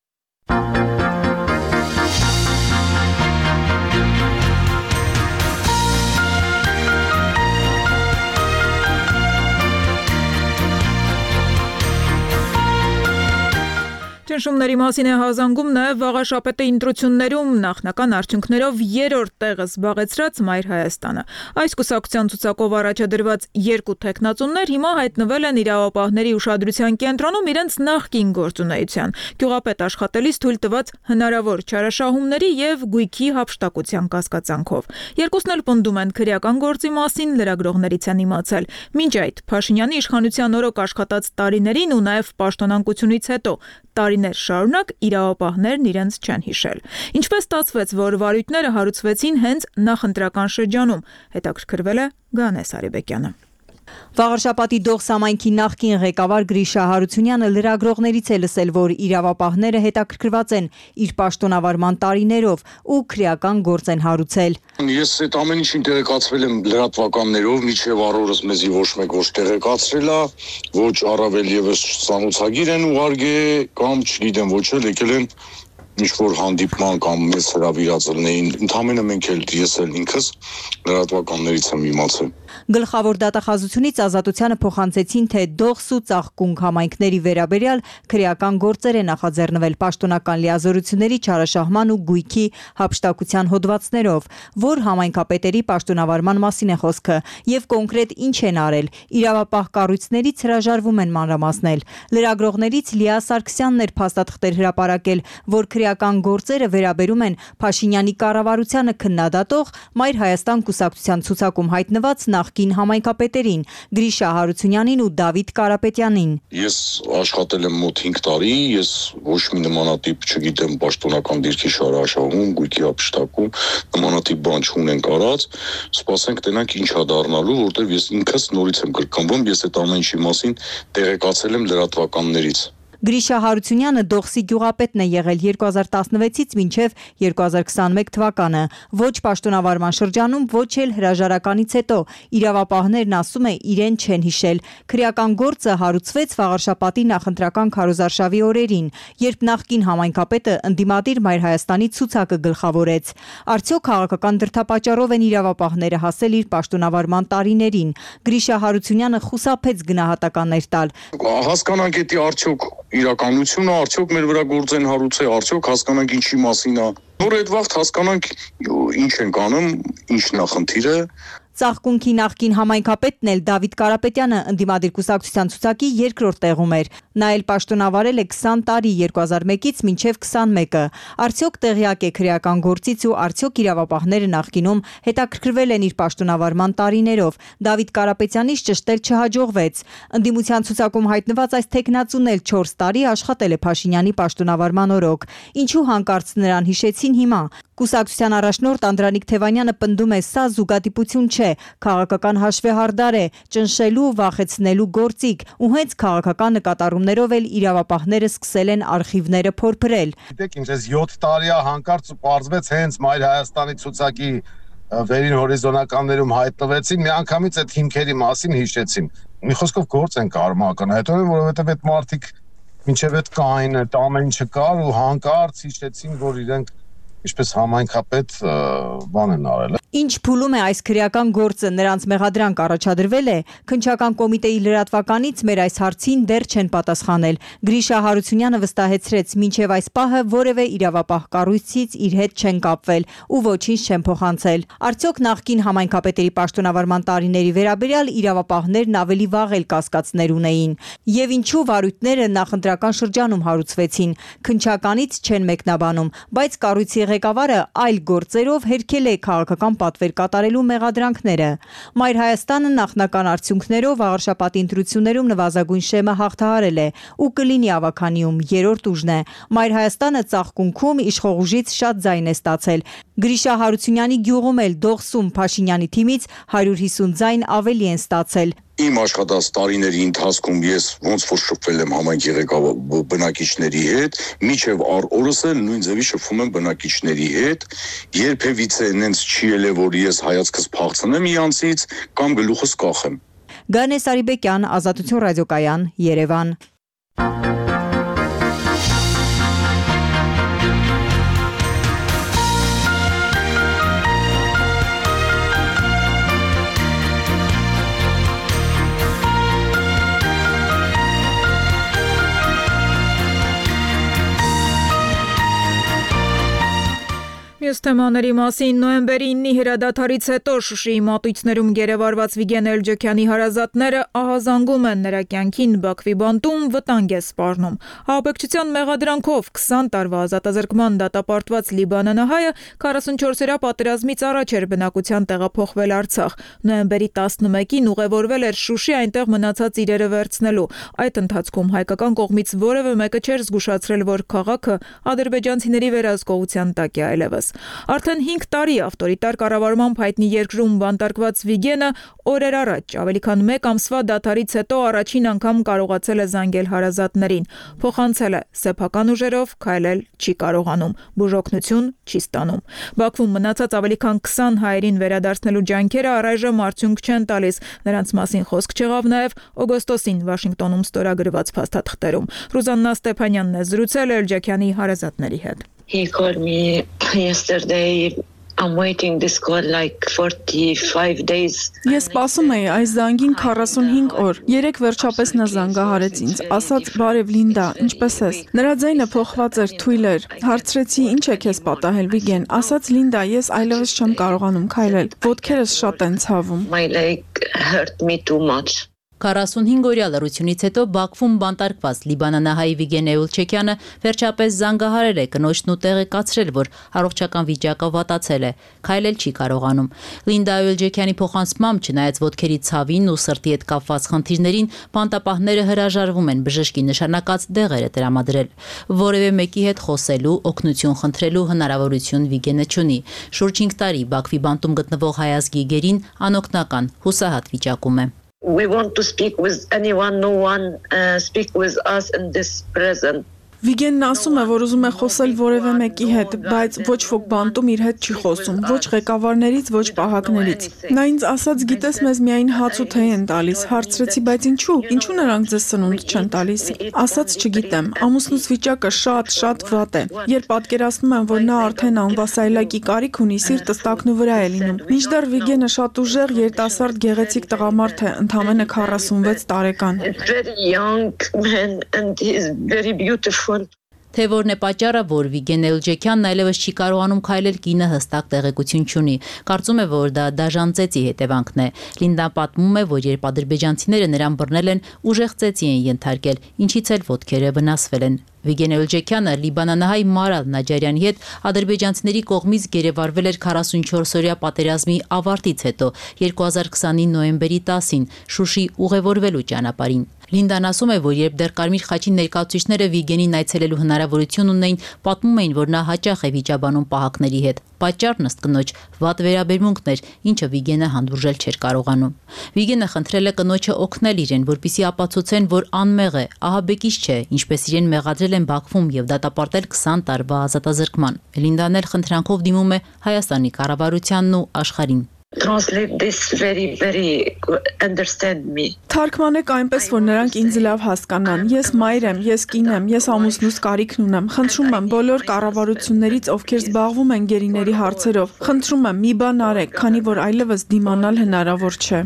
Ճնշումների մասին է հազանգում նաև վաղաշաբթի ընտրություններում նախնական արդյունքներով երրորդ տեղը զբաղեցրած Մայր Հայաստանը։ Այս կուսակցության ցուցակով առաջադրված երկու թեկնածուներ հիմա հայտնվել են իրավապահների ուշադրության կենտրոնում իրենց նախկին գործունեության, գյուղապետ աշխատելիս թույլ տված հնարավոր չարաշահումների եւ գույքի հափշտակության կասկածանքով։ Երկուսն էլ պնդում են քրեական գործի մասին լրագրողներից են իմացել։ Մինչ այդ Փաշինյանի իշխանության օրոք աշխատած տարիներին ու նաև պաշտոնանկությունից հետո տարիներ շարունակ իրավապահներն իրենց չեն հիշել։ Ինչպես ստացվեց, որ վարույթները հարուցվեցին հենց նախընտրական շրջանում, հետաքրքրվել է Գանես Արիբեկյանը։ Վաղարշապատի Դողս համայնքի նախկին ղեկավար Գրիշա Հարությունյանը լրագրողներից է լսել, որ իրավապահները հետաքրքրված են իր պաշտոնավարման տարիներով ու քրեական գործ են հարուցել։ Ես այդ ամեն ինչին տեղեկացվել եմ լրատվականներով, միջև առօրս մեզի ոչ մեկ ոչ տեղեկացրել է, ոչ առավել եւս ցանոցագիր են ուղարկել կամ չգիտեմ ոչ էլ եկել են ինչ-որ հանդիպման կամ մեզ հրավիրածել էին, ընդհանրապես մենք էլ ես էլ ինքս լրատվականներից եմ իմացել։ Գլխավոր դատախազությունից Ազատությանը փոխանցեցին, թե Դողս ու Ծաղկունք համայնքների վերաբերյալ քրեական գործեր է նախաձեռնվել պաշտոնական լիազորությունների չարաշահման ու գույքի հափշտակության հոդվածներով, որ համայնքապետերի պաշտոնավարման մասին է խոսքը եւ կոնկրետ ինչ են արել։ Իրավապահ կառույցներից հրաժարվում են մանրամասնել։ Լրագրողներից Լիա Սարգսյանն էր փաստաթղթեր հրապարակել, որ քրեական գործերը վերաբերում են Փաշինյանի կառավարությանը քննադատող Մայր Հայաստան կուսակցության ցուցակում հայտնված նախկին համայնքապետերին Գրիշա Հարությունյանին ու Դավիթ Կարապետյանին։ Ես աշխատել եմ մոտ հինգ տարի, ես ոչ մի նմանատիպ, չգիտեմ, պաշտոնական դիրքի շարաշահում, գույքի հափշտակում, նմանատիպ բան չունենք արած, սպասենք տենանք ինչ ա դառնալու, որտեղ ես ինքս նորից եմ կրկնվում, ես այդ ամեն ինչի մասին տեղեկացել եմ լրատվականներից։ Գրիշա Հարությունյանը Դողսի գյուղապետն է եղել երկու հազար տասնվեցից մինչև երկու հազար քսանմեկ թվականը։ Ոչ պաշտոնավարման շրջանում, ոչ էլ հրաժարականից հետո իրավապահներն ասում է իրեն չեն հիշել։ Քրեական գործը հարուցվեց վաղարշապատի նախընտրական քարոզարշավի օրերին, երբ նախկին համայնքապետը ընդդիմադիր Մայր Հայաստանի ցուցակը գլխավորեց։ Արդյոք քաղաքական դրդապատճառով են իրավապահները հասել իր պաշտոնավարման տարիներին։ Գրիշա Հարությունյանը խուսափեց գնահատականներ տալ։ Հասկանանք էդի արդյոք իրականությունը, արդյոք մեր վրա գործ են հարուցել, արդյոք հասկանանք ինչի մասին է, որ այդ վաղտ հասկանանք ինչ ենք անում, ինչն է խնդիրը։ Ծաղկունքի նախկին համայնքապետն էլ Դավիթ Կարապետյանը ընդդիմադիր կուսակցության ցուցակի երկրորդ տեղում էր։ Նա էլ պաշտոնավարել է քսան տարի երկու հազար մեկից մինչև քսանմեկը։ Արդյոք տեղյակ է քրեական գործից ու արդյոք իրավապահները նախկինում հետաքրքրվել են իր պաշտոնավարման տարիներով։ Դավիթ Կարապետյանից ճշտել չհաջողվեց։ Ընդդիմության ցուցակում հայտնված այս թեկնածուն էլ չորս տարի աշխատել է Փաշինյանի պաշտոնավարման օրոք։ Ինչու հանկարծ նրան հիշեցին հիմա։ Կուսակցության առաջնորդ Անդրանիկ Թևանյանը պնդում է, սա զուգադիպություն չէ, քաղաքական հաշվեհարդար է, ճնշելու, վախեցնելու գործիք, ու հենց քաղաքական նկատառումներով էլ իրավապահները սկսել են արխիվները փորփրել։ Գիտեք ինչ, այս յոթ տարիա հանկարծ ու պարզվեց հենց Մայր Հայաստանի ցուցակի վերին հորիզոնականներում հայտնվեցին, միանգամից այդ հիմքերի մասին հիշեցին։ Մի խոսքով գործ են կարմական, հետո որովհետև այդ մարդիկ մինչև այդ կային, այդ ամեն ինչը կար ու հանկարծ հիշեցին, որ իրենք ինչպես համայնքապետ բան են արել։ Ինչ փուլում է այս քրեական գործը, նրանց մեղադրանք առաջադրվել է, քննչական կոմիտեի լրատվականից մեր այս հարցին դեռ չեն պատասխանել։ Գրիշա Հարությունյանը վստահեցրեց, մինչև այս պահը որևէ իրավապահ կառույցից իր հետ չեն կապվել ու ոչինչ չեն փոխանցել։ Արդյոք նախկին համայնքապետերի պաշտոնավարման տարիների վերաբերյալ իրավապահներն ավելի վաղ էլ կասկածներ ունեին։ Եվ ինչու վարույթները նախընտրական շրջանում հարուցվեցին, քննչականից չեն մեկնաբանում, բայց կառույցի ղեկավարը այլ գործերով հերքել է քաղաքական պատվեր կատարելու մեղադրանքները։ Մայր Հայաստանը նախնական արդյունքներով վաղարշապատի ընտրություններում նվազագույն շեմը հաղթահարել է ու կլինի ավականիում երրորդ ուժն է։ Մայր Հայաստանը ծաղկունքում իշխող ուժից շատ ձայն է ստացել։ Գրիշա Հարությունյանի գյուղում էլ Դողսում Փաշինյանի թիմից հարյուր հիսուն ձայն ավելի են ստացել։ Իմ աշխատած տարիների ընթացքում ես ոնց որ շփվել եմ համայնքի ղեկավար բնակիչների հետ, միջև առ օրս էլ նույն ձևի շփվում եմ բնակիչների հետ, երբևիցե նենց չի ելել, որ ես հայացքս փախցնեմ իրանցից կամ գլուխս կախեմ։ Գանես Արիբեկյան, Ազատություն ռադիոկայան, Երևան։ Մյուս թեմաների մասին նոյեմբերի իննի հրադադարից հետո Շուշիի մատույցներում գերեվարված Վիգեն Էլջոկյանի հարազատները ահազանգում են նրա կյանքին Բաքվի բանտում վտանգ է սպառնում։ Ահաբեկչության մեղադրանքով քսան տարվա ազատազրկման դատապարտված լիբանանահայը քառասունչորսերա պատերազմից առաջ էր բնակության տեղափոխվել Արցախ։ Նոյեմբերի տասնմեկին ուղևորվել էր Շուշի այնտեղ մնացած իրերը վերցնելու։ Այդ ընթացքում հայկական կողմից որևէ մեկը չէր զգուշացրել, որ քաղաքը ադրբեջանցիների վերահսկողության տակ է այլևս։ Արդեն հինգ տարի ավտորիտար կառավարմամբ հայտնի երկրում բանտարկված Վիգենը օրեր առաջ ավելի քան մեկ ամսվա դադարից հետո առաջին անգամ կարողացել է զանգել հարազատներին, փոխանցել է սեփական ուժերով, քայլել չի կարողանում, բուժօգնություն չի ստանում։ Բաքվում մնացած ավելի քան քսան հայերին վերադարձնելու ջանքերը առայժմ արդյունք չեն տալիս։ Նրանց մասին խոսք չեղավ նաև օգոստոսին Վաշինգտոնում ստորագրված փաստաթղթերում։ Ռուզաննա Ստեփանյանն է զրուցել Էլջոկյանի հարազատների հետ։ He called me yesterday. I'm waiting this call like forty-five days. Ես սպասում էի այս զանգին քառասունհինգ օր։ Երեք վերջապես նա զանգահարեց ինձ, ասաց բարև Լինդա, ինչպես ես։ Նրա ձայնը փոխված էր, թույլ էր։ Հարցրեցի ինչ է քեզ պատահել Վիգեն, ասաց Լինդա, ես այլևս չեմ կարողանում քայլել։ Ոտքերս շատ են ցավում։ My leg hurt me too much. քառասունհինգ օրյա լռությունից հետո Բաքվում բանտարկված լիբանանահայ Վիգեն Էլջոկյանը վերջապես զանգահարել է կնոջն ու տեղեկացրել, որ առողջական վիճակը վատացել է, քայլել չի կարողանում։ Լինդա Էլջոկյանի փոխանցմամբ, չնայած ոտքերի ցավին ու սրտի հետ կապված խնդիրներին, բանտապահները հրաժարվում են բժշկի նշանակած դեղերը տրամադրել։ Որևէ մեկի հետ խոսելու, օգնություն խնդրելու հնարավորություն Վիգենը չունի։ Շուրջ հինգ տարի Բաքվի բանտում գտնվող հայազգի գերին անօգնական, հուսահատ վիճակում է։ We want to speak with anyone, no one uh, speak with us in this present. Վիգենն ասում է, որ ուզում է խոսել որևէ մեկի հետ, բայց ոչ ոք բանտում իր հետ չի խոսում, ոչ ղեկավարներից, ոչ պահակներից։ Նա ինձ ասաց, գիտես, մեզ միայն հաց ու թեյ են տալիս։ Հարցրեցի, բայց ինչու՞, ինչու նրանք ձեզ սնունդ չեն տալիս։ Ասաց, չգիտեմ, ամուսնուս վիճակը շատ, շատ վատ է։ Երբ պատկերացնում եմ, որ նա արդեն անվասայլակի կարիք ունի, սիրտս տակնու վրա է լինում։ Մինչդեռ Վիգենը շատ ուժեղ, երիտասարդ, գեղեցիկ տղամարդ է, ընդամենը քառասունվեց տարեկան։ Very young man and he is very beautiful. Թե որն է պատճառը, որ Վիգեն Էլջեքյանն այլևս չի կարողանում քայլել, կինը հստակ տեղեկություն չունի։ Կարծում է, որ դա դաժան ծեծի հետևանքն է։ Լինդան պատմում է, որ երբ ադրբեջանցիները նրան բռնել են, ուժեղ ծեծի են ենթարկել, ինչից էլ ոտքերը վնասվել են։ Վիգեն Էլջեքյանը լիբանանահայ Մարալ Նաջարյանի հետ ադրբեջանցիների կողմից գերեվարվել էր քառասունչորսօրյա պատերազմի ավարտից հետո երկու հազար քսանի նոյեմբերի տասին Շուշի ուղևորվելու ճանապարհին։ Լինդան ասում է, որ երբ դեռ Կարմիր խաչի ներկայացուցիչները Վիգենին այցելելու հնարավորություն ունեին, պատմում էին, որ նա հաճախ է վիճաբանում պահակների հետ։ Պատճառն ըստ կնոջ վատ վերաբերմունքն էր, ինչը Վիգենը հանդուրժել չէր կարողանում։ Վիգենը խնդրել է կնոջը օգնել իրեն, որպեսզի ապացուցեն, որ անմեղ է, ահաբեկիչ չէ, ինչպես իրեն մեղադրել են Բաքվում եւ դատապարտել քսան տարվա ազատազրկման։ Լինդան էլ խնդրանքով դիմում է Հայաստանի կառավարությանն ու աշխարհին։ Translate this very very understand me. Թարգմանեք այնպես, որ նրանք ինձ լավ հասկանան։ Ես մայր եմ, ես կին եմ, ես ամուսնուս կարիքն ունեմ։ Խնդրում եմ բոլոր կառավարություններից, ովքեր զբաղվում են գերիների հարցերով, խնդրում եմ մի բան արեք, քանի որ այլևս դիմանալ հնարավոր չէ։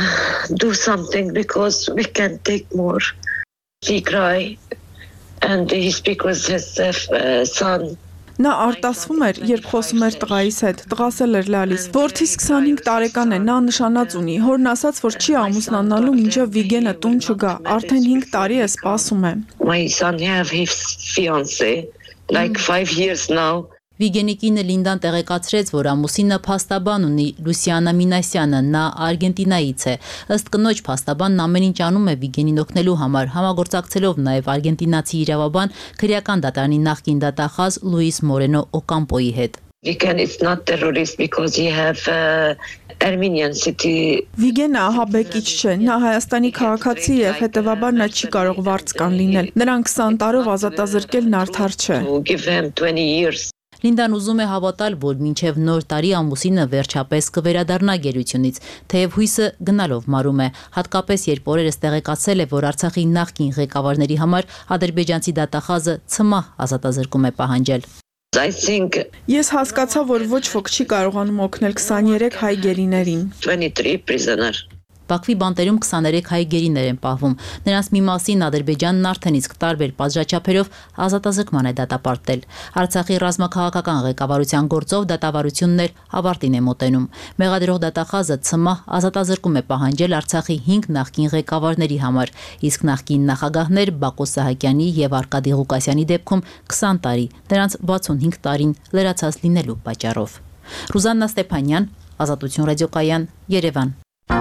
Do something because we can't take more. He cry and he speak with his uh, son. Նա արտասվում էր, երբ խոսում էր տղայիս հետ, տղաս էլ էր լալիս։ Որդիս քսանհինգ տարեկան է, նա նշանած ունի, հորն ասաց, որ չի ամուսնանալու մինչև Վիգենը տուն չգա, արդեն հինգ տարի է սպասում է։ My son have his fiancé like five years now. Վիգենի կինը Լինդան տեղեկացրեց, որ ամուսինը փաստաբան ունի Լուսիանա Մինասյանը, նա Արգենտինայից է։ Ըստ կնոջ փաստաբանն ամեն ինչ անում է Վիգենին օգնելու համար, համագործակցելով նաև արգենտինացի իրավաբան քրեական դատարանի նախկին դատախազ Լուիս Մորենո Օկամպոյի հետ։ Vigen is not terrorist because he have uh, Armenian city. Վիգենը ահաբեկիչ չէ, նա Հայաստանի քաղաքացի է, հետևաբար նա չի կարող վարձկան լինել։ Նրան քսան տարով ազատազրկելն արդար չէ։ Give him twenty years. Լինդան ուզում է հավատալ, որ մինչև նոր տարի ամուսինը վերջապես կվերադառնա գերությունից, թեև հույսը գնալով մարում է, հատկապես երբ օրերս տեղեկացել է, որ Արցախի նախկին ղեկավարների համար ադրբեջանցի դատախազը ցմահ ազատազրկում է պահանջել։ I think Ես հասկացա, որ ոչ ոք չի կարողանում օգնել քսաներեք հայ գերիներին։ twenty-three prisoner. Բաքվի բանտերում քսաներեք հայ գերիներ են պահվում։ Նրանց մի մասին Ադրբեջանն արդեն իսկ տարբեր պատժաչափերով ազատազրկման է դատապարտել։ Արցախի ռազմաքաղաքական ղեկավարության գործով դատավարություններ ավարտին է մոտենում։ Մեղադրող դատախազը ցմահ ազատազրկում է պահանջել Արցախի հինգ նախկին ղեկավարների համար, իսկ նախկին նախագահներ Բակո Սահակյանի եւ Արկադի Ղուկասյանի դեպքում քսան տարի, նրանց վաթսունհինգ տարին լրացած լինելու պատճառով։ Ռուզաննա Ստեփանյան, Ազատություն ռադիոկայան, Երևան։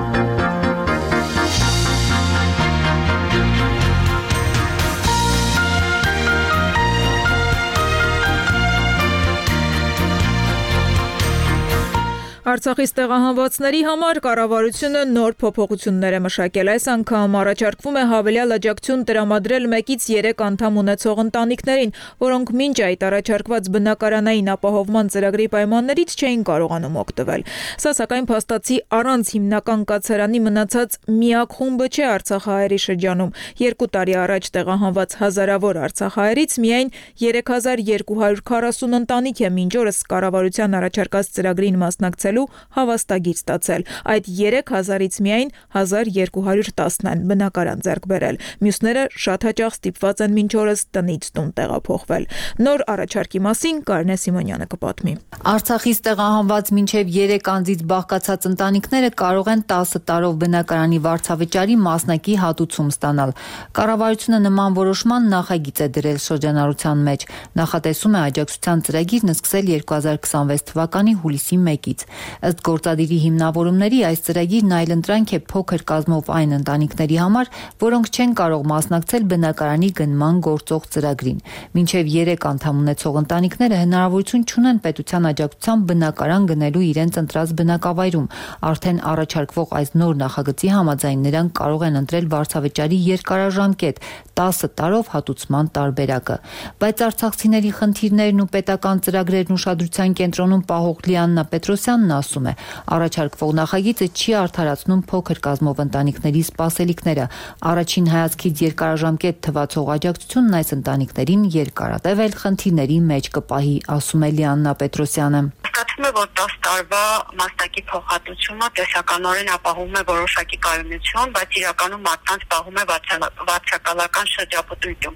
Արցախից տեղահանվածների համար կառավարությունը նոր փոփոխություններ է մշակել։ Այս անգամ առաջարկվում է հավելյալ աջակցություն տրամադրել մեկից երեք անդամ ունեցող ընտանիքներին, որոնք մինչ այդ առաջարկված բնակարանային ապահովման ծրագրի պայմաններից չէին կարողանում օգտվել։ Սա սակայն փաստացի առանց հիմնական կացարանի մնացած միակ խումբը չէ արցախահայերի շրջանում։ Երկու տարի առաջ տեղահանված հազարավոր արցախահայերից միայն երեք հազար երկու հարյուր քառասուն ընտանիք է մինչ օրս կառավարության առաջարկած ծրագրին մասնակցել հավաստագիր ստացել։ Այդ երեք հազարից միայն հազար երկու հարյուր տասնն բնակարան ձեռք բերել։ Մյուսները շատ հաճախ ստիպված են մինչ օրս տնից տուն տեղափոխվել։ Նոր առաջարկի մասին Կարինե Սիմոնյանը կպատմի։ Արցախից տեղահանված մինչև երեք անձից բաղկացած ընտանիքները կարող են տասը տարով բնակարանի վարձավճարի մասնակի հատուցում ստանալ։ Կառավարությունը նման որոշման նախագիծ է դրել շրջանառության մեջ։ Նախատեսում է աջակցության ծրագիրն սկսել երկու հազար քսանվեց թվականի հուլիսի մեկից։ Ըստ գործադիրի հիմնավորումների այս ծրագիրն այլընտրանք է փոքր կազմով այն ընտանիքների համար, որոնք չեն կարող մասնակցել բնակարանի գնման գործող ծրագրին։ Մինչև երեք անդամ ունեցող ընտանիքները հնարավորություն չունեն պետության աջակցությամբ բնակարան գնելու իրենց ընտրած բնակավայրում։ Արդեն առաջարկվող այս նոր նախագծի համաձայն նրանք կարող են ընտրել վարձավճարի երկարաժամկետ տասը տարով հատուցման տարբերակը։ Բայց արցախցիների խնդիրներն ու պետական ծրագրերն ուշադրության կենտրոնում պահող Լիաննա Պետրոսյանն ասում է, առաջարկվող նախագիծը չի արդարացնում փոքր կազմով ընտանիքների սպասելիքները։ Առաջին հայացքից երկարաժամկետ թվացող աջակցությունն այս ընտանիքներին երկարատև էլ խնդիրների մեջ կպահի, ասում է Լիաննա Պետրոսյանը։ Ստացվում է, որ տասը տարվա մասնակի փոխհատուցումը տեսականորեն ապահովում է որոշակի կայունություն, բայց իրականում մարդկանց պահում է վարձակալական շրջապտույտում։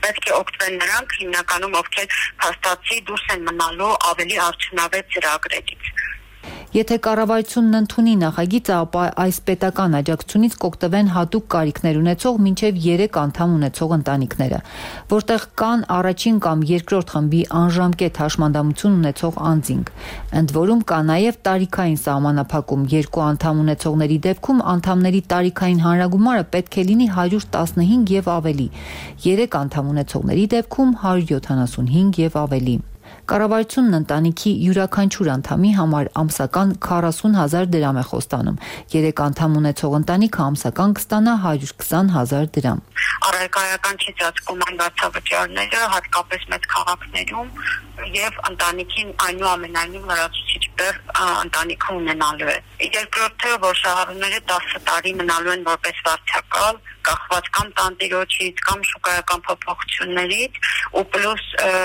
պետք է օգտվեն նրանք հիմնականում ովքեր փաստացի դուրս են մնալու ավելի արդյունավետ ծրագրերից։ Եթե կառավարությունն ընդունի նախագիծը, ապա այս պետական աջակցությունից կօգտվեն հատուկ կարիքներ ունեցող մինչև երեք անդամ ունեցող ընտանիքները, որտեղ կան առաջին կամ երկրորդ խմբի անժամկետ հաշմանդամություն ունեցող անձինք։ Ընդ որում կա նաև տարիքային սահմանափակում, երկու անդամ ունեցողների դեպքում անդամների տարիքային հանրագումարը պետք է լինի հարյուր տասնհինգ եւ ավելի, երեք անդամ ունեցողների դեպքում հարյուր յոթանասունհինգ եւ ավելի։ Կառավարությունն ընտանիքի յուրաքանչյուր անդամի համար ամսական քառասուն հազար դրամ է խոստանում, երեք անդամ ունեցող ընտանիքը ամսական կստանա հարյուր քսան հազար դրամ։ Առարկայական չի ծածկում այն վարձավճարները, հատկապես մեծ քաղաքներում, եւ ընտանիքին այնուամենայնիվ լրացուցիչ բեռ ընտանիքը ունենալու է։ Երկրորդը, որ շահառուները տասը տարի մնալու են որպես վարձակալ, կախված կամ տանտիրոջից, կամ շուկայական փոփոխություններից, ու պլյուս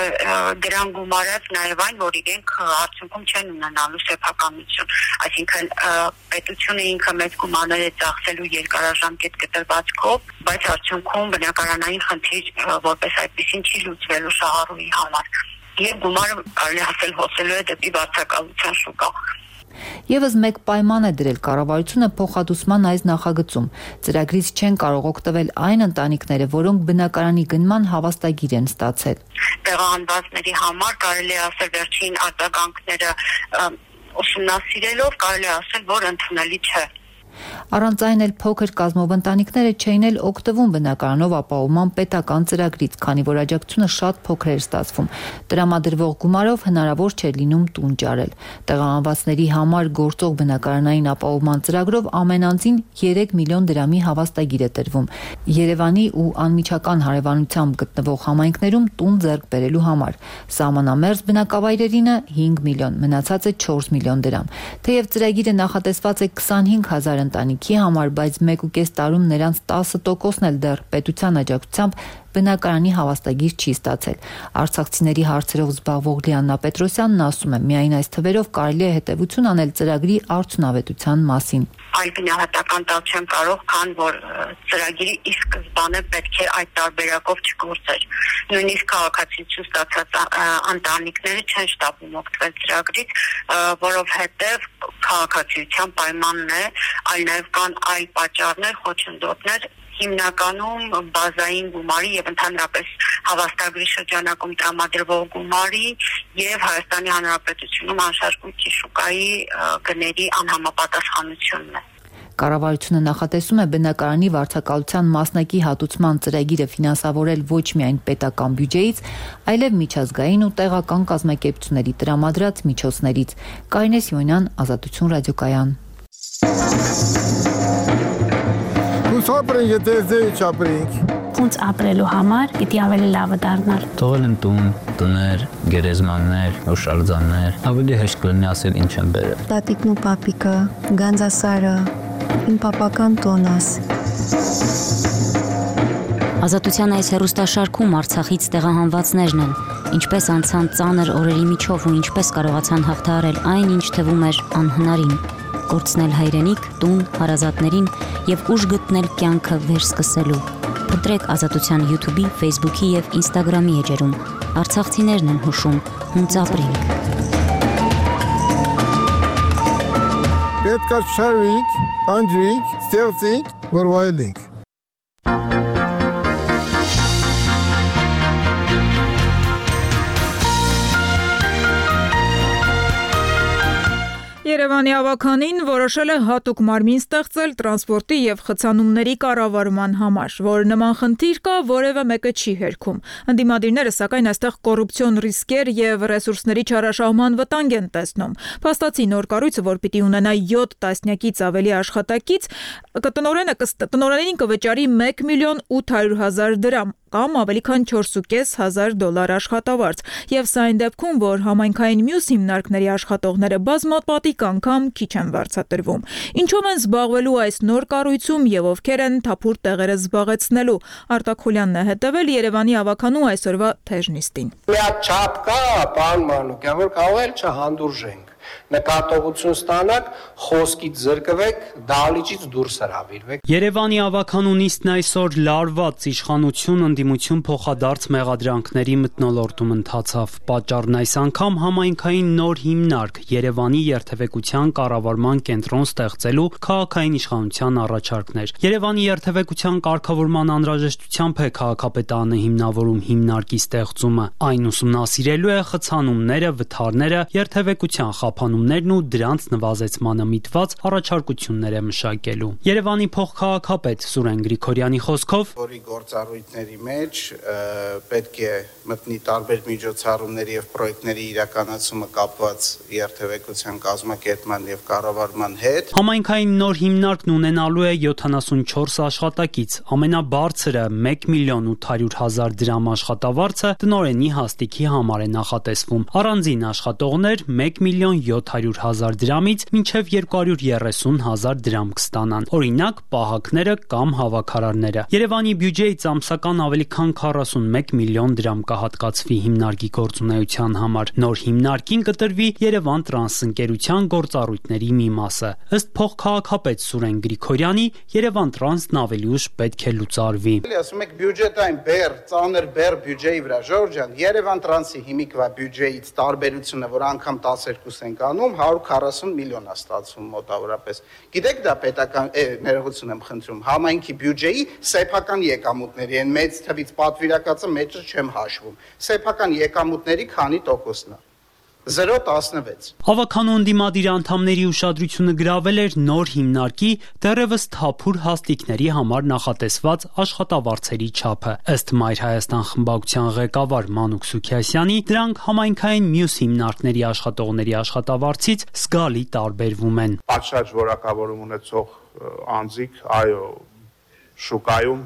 դրան գումարած նաև այն, որ իրենք արդյունքում չեն ունենալու սեփականություն։ Այսինքն պետությունը ինքը մեծ գումարներ է ծախսելու երկարաժամկետ կտրվածքով, բայց արդյունքում բնակարանային խնդիր որպես այդպեսին չի լուծվելու շահառուի համար։ Եվ գումարը կարելի ասել հոսելու է դեպի վարձակալության շուկա։ Եվս մեկ պայման է դրել կառավարությունը փոխհատուցման այս նախագծում։ Ծրագրից չեն կարող օգտվել այն ընտանիքները, որոնք բնակարանի գնման հավաստագիր են ստացել։ Տեղահանվածների համար կարելի է ասել վերջին արձագանքները ուսումնասիրելով կարելի է ասել, որ ընդունելի չէ։ Առանց այն էլ փոքր կազմով ընտանիքները չէին էլ օգտվում բնակարանով ապահովման պետական ծրագրից, քանի որ աջակցությունը շատ փոքր էր ստացվում։ Տրամադրվող գումարով հնարավոր չէր լինում տուն ճարել։ Տեղահանվածների համար գործող բնակարանային ապահովման ծրագրով ամենանձին երեք միլիոն դրամի հավաստագիր է տրվում։ Երևանի ու անմիջական հարևանությամբ գտնվող համայնքներում տուն ձեռք բերելու համար։ Սահմանամերձ բնակավայրերինը հինգ միլիոն, մնացածը չորս միլիոն դրամ։ Թեև ծրագիրը նախատեսված է քսանհինգ հազար ընտանիքի համար, բայց մեկ ու կես տարում նրանց տասը տոկոսն էլ դեռ պետության աջակցությամբ բնակարանի հավաստագիր չի ստացել։ Արցախցիների հարցերով զբաղվող Լիաննա Պետրոսյանն ասում է, միայն այս թվերով կարելի է հետևություն անել ծրագրի արդյունավետության մասին։ Այլ գնահատական տալ չեմ կարող, քան որ ծրագիրի ի սկզբանե պետք է այդ տարբերակով չգործեր։ Նույնիսկ քաղաքացիություն ստացած ընտանիքները չեն շտապում օգտվել ծրագրից, որովհետև քաղաքացիության պայմանն է, այլ նաև կան այլ պատճառներ, խոչընդոտներ, հիմնականում բազային գումարի եւ ընդհանրապես հավաստագրի շրջանակում տրամադրվող գումարի եւ Հայաստանի Հանրապետությունում անշարժույթի շուկայի գների անհամապատասխանությունն է։ Կառավարությունը նախատեսում է բնակարանի վարձակալության մասնակի հատուցման ծրագիրը ֆինանսավորել ոչ միայն պետական բյուջեից, այլև միջազգային ու տեղական կազմակերպությունների տրամադրած միջոցներից։ Կարինե Սիմոնյան, Ազատություն ռադիոկայան։ Ապրենք, եթե ձեի չապրենք։ Ոնց ապրելու համար պիտի ավելի լավը դառնար։ Թողել են տուն, տներ, գերեզմաններ, հուշարձաններ, ավելի հեշտ կլինի ասել ինչ են բերել։ Տատիկն ու պապիկը, Գանձասարը, իմ պապական տոնս։ Ազատության այս հեռուստաշարքում Արցախից տեղահանվածներն են, ինչպես անցան ծանր օրերի միջով ու ինչպես կարողացան հաղթահարել այն, ինչ թվում էր անհնարին։ Կորցնել հայրենիք, տուն, հարազատներին եւ ուժ գտնել կյանքը վերսկսելու։ Փնտրեք Ազատության YouTube-ի, Facebook-ի եւ Instagram-ի էջերում։ Արցախցիներն են հուշում, հունց ապրենք։ Պետք է շարվենք, անջրենք, ստեղծենք, որ վայելենք։ Երևանի ավականին որոշել է հատուկ մարմին ստեղծել տրանսպորտի եւ խցանումների կառավարման համար, որ նման խնդիր կա, որևէ մեկը չի հերքում։ Ընդդիմադիրները սակայն այստեղ կոռուպցիոն ռիսկեր եւ ռեսուրսների չարաշահման վտանգ են տեսնում։ Փաստացի նոր կառույցը, որ պիտի ունենա յոթ տասնյակից ավելի աշխատակից, կտնօրենը տնօրենին կվճարի մեկ միլիոն ութ հարյուր հազար դրամ կամ ավելի քան չորս հազար դոլար աշխատավարձ, եւ սա այն դեպքում, որ համայնքային մյուս հիմնարկների աշխատողները բազմապատիկ անգամ քիչ են վարձատրվում։ Ինչով են զբաղվելու այս նոր կառույցում եւ ովքեր են թափուր տեղերը զբաղեցնելու։ Արտակ Խուլյանն է հետևել Երևանի ավականու այսօրվա թեժնիստին։ Մի հատ չափ կա, պարոն Մանուկյան, որ կարող է չհանդուրժենք։ նկատողություն ստանաք, խոսքից զրկվեք, դահլիճից դուրս հրավիրվեք։ Երևանի ավականու նիստն այսօր լարված իշխանություն ընդդիմություն փոխադարձ մեղադրանքների մթնոլորտում ընթացավ։ Պատճառն այս անգամ համայնքային նոր հիմնարկ Երևանի երթևեկության կառավարման կենտրոն ստեղծելու քաղաքային իշխանության առաջարկներ։ Երևանի երթևեկության կարգավորման անհրաժեշտությամբ է քաղաքապետարանը հիմնավորում հիմնարկի ստեղծումը։ Այն ուսումնասիրելու է խցանումները, վթարները, երթևեկության խափանումներն ու դրանց նվազեցմանը միտված առաջարկություններ է մշակելու։ Երևանի փոխքաղաքապետ Սուրեն Գրիգորյանի խոսքով, որի գործառույթների մեջ պետք է մտնի տարբեր միջոցառումների եւ պրոյեկտների իրականացումը կապված երթևեկության կազմակերպման եւ կառավարման հետ։ Համայնքային նոր հիմնարկն ունենալու է յոթանասունչորս աշխատակից, ամենաբարձրը մեկ միլիոն ութ հարյուր հազար դրամ աշխատավարձը տնօրենի հաստիքի համար է նախատեսվում։ Առանձին աշխատողներ մեկ միլիոն յոթ հարյուր հազար դրամից մինչև երկու հարյուր երեսուն հազար դրամ կստանան։ Օրինակ, պահակները կամ հավաքարարները։ Երևանի բյուջեից ամսական ավելի քան քառասունմեկ միլիոն դրամ կհատկացվի հիմնարկի գործունեության համար։ Նոր հիմնարկին կտրվի Երևան Տրանս ընկերության գործառույթների մի մասը։ Ըստ փոխքաղաքապետ Սուրեն Գրիգորյանի, Երևան Տրանսն ավելի ուշ պետք է լուծարվի։ Ասում եք բյուջետային բեր, ծանր բեր բյուջեի վրա, Ժորժ ջան, Երևան Տրանսի հիմիկվա բյուջեից տարբերությունը, որ անգամ տասներկու ենք անում, հարյուր քառասուն միլիոն է ստացվում մոտավորապես։ Գիտեք դա պետական ներողություն եմ խնդրում, համայնքի բյուջեի սեփական եկամուտների են մեծ թվից պատվիրակացը մեջը չեմ հաշվում։ Սեփական եկամուտների քանի տոկոսն է։ զրո տասնվեց։ Ավականու ընդդիմադիր անդամների ուշադրությունը գրավել էր նոր հիմնարկի դեռևս թափուր հաստիկների համար նախատեսված աշխատավարձերի չափը։ Ըստ Մայր Հայաստան խմբակցության ղեկավար Մանուկ Սուքիասյանի, դրանք համայնքային մյուս հիմնարկների աշխատողների աշխատավարձից զգալի տարբերվում են։ Պատշաճ որակավորում ունեցող անձիկ, այո, շուկայում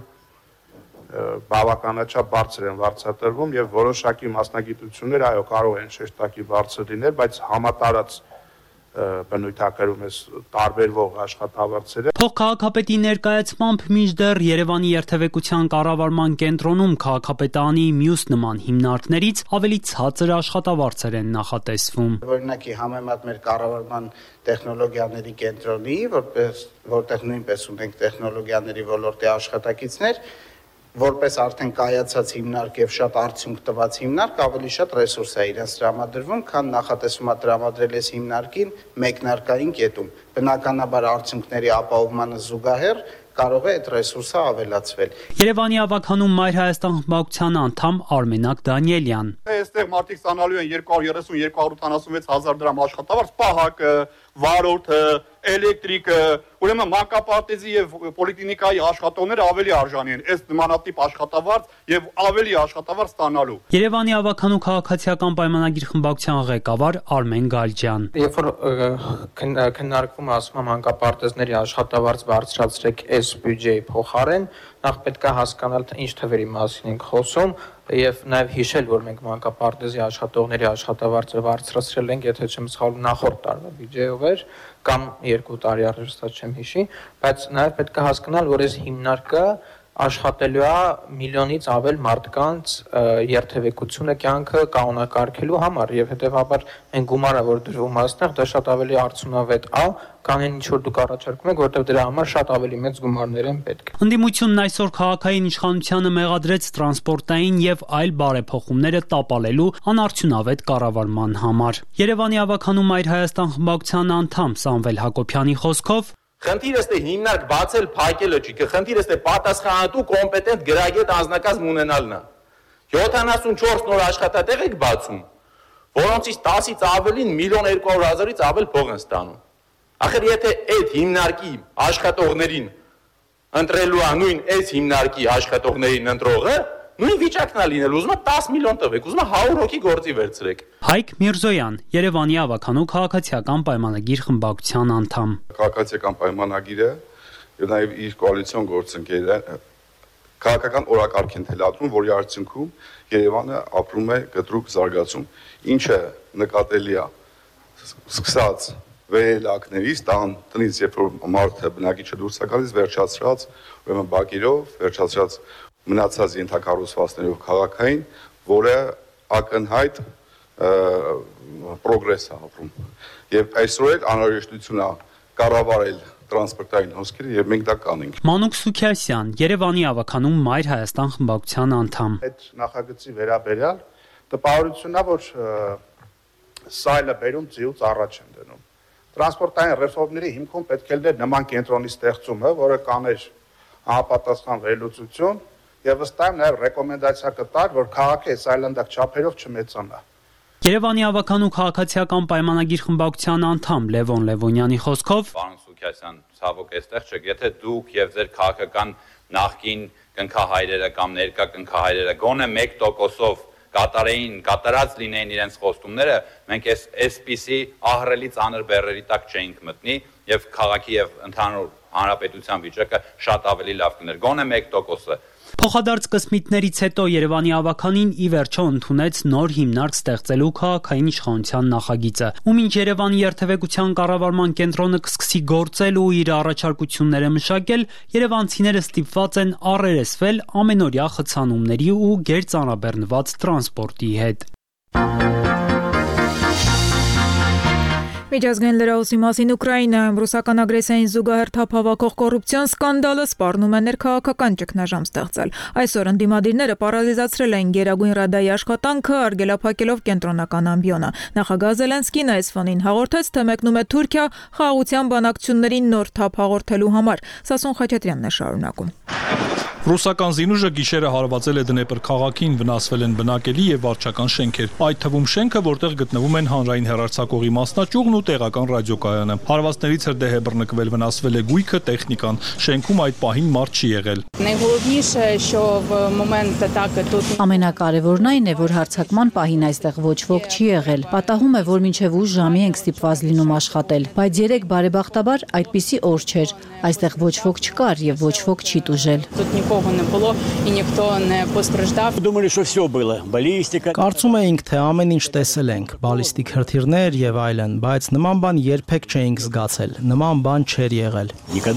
բավականաչափ բարձր են վարձատրվում եւ որոշակի մասնագիտություններ այո կարող են շեշտակի բարձր լինել, բայց համատարած բնույթակերում է տարբերվող աշխատավարձերը։ Փոխքաղաքապետի ներկայացմամբ մինչդեռ Երևանի երթևեկության կառավարման կենտրոնում քաղաքապետարանի մյուս նման հիմնարկներից ավելի ցածր աշխատավարձեր են նախատեսվում։ Օրինակի համեմատ մեր կառավարման տեխնոլոգիաների կենտրոնի, որպես որտեղ նույնպես ունենք տեխնոլոգիաների ոլորտի աշխատակիցներ, որպես արդեն կայացած հիմնարկ եւ շատ արդյունք տված հիմնարկ ավելի շատ ռեսուրս է իրենց տրամադրվում, քան նախատեսվում է տրամադրել այս հիմնարկին մեկնարկային կետում։ Բնականաբար արդյունքների ապահովմանը զուգահեռ կարող է այդ ռեսուրսը ավելացվել։ Երևանի ավականում Մայր Հայաստան խմբակցության անդամ Արմենակ Դանիելյան։ Այստեղ մարդիկ ստանալու են երկու հարյուր երեսուն երկու հարյուր ութանասունվեց հազար դրամ աշխատավարձ, պահակը, վարորդը, էլեկտրիկը, ուրեմն մանկապարտեզի եւ պոլիկլինիկայի աշխատողները ավելի արժանի են այս նմանատիպ աշխատավարձ եւ ավելի աշխատավարձ ստանալու։ Երևանի ավականու քաղաքացիական պայմանագիր խմբակցության ղեկավար Արմեն Գալջյան։ Երբ որ քննարկվում է ասում մանկապարտեզների աշխատավարձ բարձրացրեք այս բյուջեի փոխարեն, նախ պետք է հասկանալ թե ինչ թվերի մասին ենք խոսում եւ նաեւ հիշել, որ մենք մանկապարտեզի աշխատողների աշխատավարձը բարձրացրել ենք, եթե չեմ սխալվում, նախորդ տարվա բյուջեով էր կամ երկու տարի առաջ, դա չեմ հիշի, բայց նաեւ պետք է հասկանալ, որ այս հիմնարկը աշխատելու է միլիոնից ավել մարդկանց երթևեկությունը կյանքը կանոնակարգելու համար եւ հետեւաբար այն գումարը, որ դրվում է այստեղ, դա շատ ավելի արդյունավետ է, քան այն ինչ որ դուք առաջարկում եք, որտեղ դրա համար շատ ավելի մեծ գումարներ են պետք։ Ընդդիմությունն այսօր քաղաքային իշխանությանը մեղադրեց տրանսպորտային եւ այլ բարեփոխումները տապալելու անարդյունավետ կառավարման համար։ Երևանի ավականու Մայր Հայաստան խմբակցության անդամ Սամվել Հակոբյանի խոսքով Խնդիրը ստե հիմնարկ բացել, փակելը չի, խնդիրը ստե պատասխանատու կոմպետենտ գրագետ անձնակազմ ունենալն է։ յոթանասունչորս նոր աշխատատեղ եք բացում, որոնցից տասից ավելին միլիոն երկու հարյուր հազարից ավել փող են ստանում։ Ախր եթե այդ հիմնարկի աշխատողներին ընտրելու է նույն այս հիմնարկի աշխատողներին ընտրողը, նույն վիճակն է լինել, ուզում է դես միլիոն տվեք, ուզում է հարյուր հոգի գործի վերցրեք։ Հայկ Միրզոյան, Երևանի ավականու քաղաքացիական պայմանագիր խմբակցության անդամ։ Քաղաքացիական պայմանագիրը եւ նաեւ իր կոալիցիոն գործընկերները քաղաքական օրակարգ են թելադրում, որի արդյունքում Երևանը ապրում է կտրուկ զարգացում, ինչը նկատելի է սկսած վերելակներից, տան տնից երբ որ մարդը բնակիչը դուրս է գալիս, վերջացրած ուրեմն բակերով, վերջացրած մնացած ենթակառուցվածքներով քաղաքային, որը ակնհայտ պրոգրես է ապրում։ Եվ այսօր էլ անհրաժեշտություն է կառավարել տրանսպորտային հոսքերը եւ մենք դա կանենք։ Մանուկ Սուքիասյան, Երևանի ավականում Մայր Հայաստան խմբակցության անդամ։ Այդ նախագծի վերաբերյալ տպավորությունն է, որ սայլը բերում ձիուց առաջ են դնում։ Տրանսպորտային ռեֆորմների հիմքում պետք է լիներ նման կենտրոնի ստեղծումը, որը կաներ համապատասխան վերլուծություն եւ ըստ այմ նաեւ ռեկոմենդացիա կտար, որ քաղաքի սայլանդակ չափերով չմեծանա։ Երևանի ավականու քաղաքացիական պայմանագիր խմբակցության անդամ Լևոն Լևոնյանի խոսքով Պարոն Սուքիասյան, ցավոք այստեղ չեք, եթե դուք եւ ձեր քաղաքական նախկին կնքահայրերը կամ ներկա կնքահայրերը գոնե մեկ տոկոսով կատարեին, կատարած լինեին իրենց խոստումները, մենք այս այսպիսի ահռելի ծանր բեռերի տակ չէինք մտնի եւ քաղաքի եւ ընդհանուր հանրապետության վիճակը շատ ավելի լավ կներ։ Գոնե մեկ տոկոսը Փոխադարձ կսմիթներից հետո Երևանի ավականին ի վերջո ընդունեց նոր հիմնարկ ստեղծելու քաղաքային իշխանության նախագիծը, ու մինչ Երևանի երթևեկության կառավարման կենտրոնը կսկսի գործել ու իր առաջարկությունները մշակել, երևանցիները ստիպված են առերեսվել ամենօրյա խցանումների ու գերծանրաբեռնված տրանսպորտի հետ։ Միջազգային լրահոսի մասին Ուկրաինայում ռուսական ագրեսիային զուգահեռ թափավակող կոռուպցիոն սկանդալը սպառնում է ներքաղաքական ճգնաժամ ստեղծել։ Այսօր ընդդիմադիրները պարալիզացրել են Գերագույն Ռադայի աշխատանքը, արգելափակելով կենտրոնական ամբիոնը։ Նախագահ Զելենսկին այս ֆոնին հաղորդեց, թե մեկնում է Թուրքիա խաղաղության բանակցություններին նոր թափ հաղորդելու համար։ Սասուն Խաչատրյանն է շարունակում։ Ռուսական զինուժը գիշերը հարվածել է Դնեպր քաղաքին, վնասվել են բնակելի եւ վարչական շենքեր։ Այդ թվում շենքը, որտեղ գտնվում են հանրային հեռարձակողի մասնաճյուղն ու տեղական ռադիոկայանը։ Հարվածներից հրդեհ է բռնկվել, վնասվել է գույքը, տեխնիկան։ Շենքում այդ պահին մարդ չի եղել։ Ամենակարևորն այն է, որ հարձակման պահին այստեղ ոչ ոք չի եղել։ Պատահում է, որ մինչև ուշ ժամի ենք ստիպված լինում աշխատել, բայց երեք բարեբախտաբար այդպիսի օր չէր։ Այստեղ ոչ ոք չկար եւ ոչ ոք չի տուժել։ Կարծում էինք, թե ամեն ինչ տեսել ենք, բալիստիկ հրթիռներ եւ այլն, բայց նման բան երբեք չէինք զգացել, նման բան չէր եղել։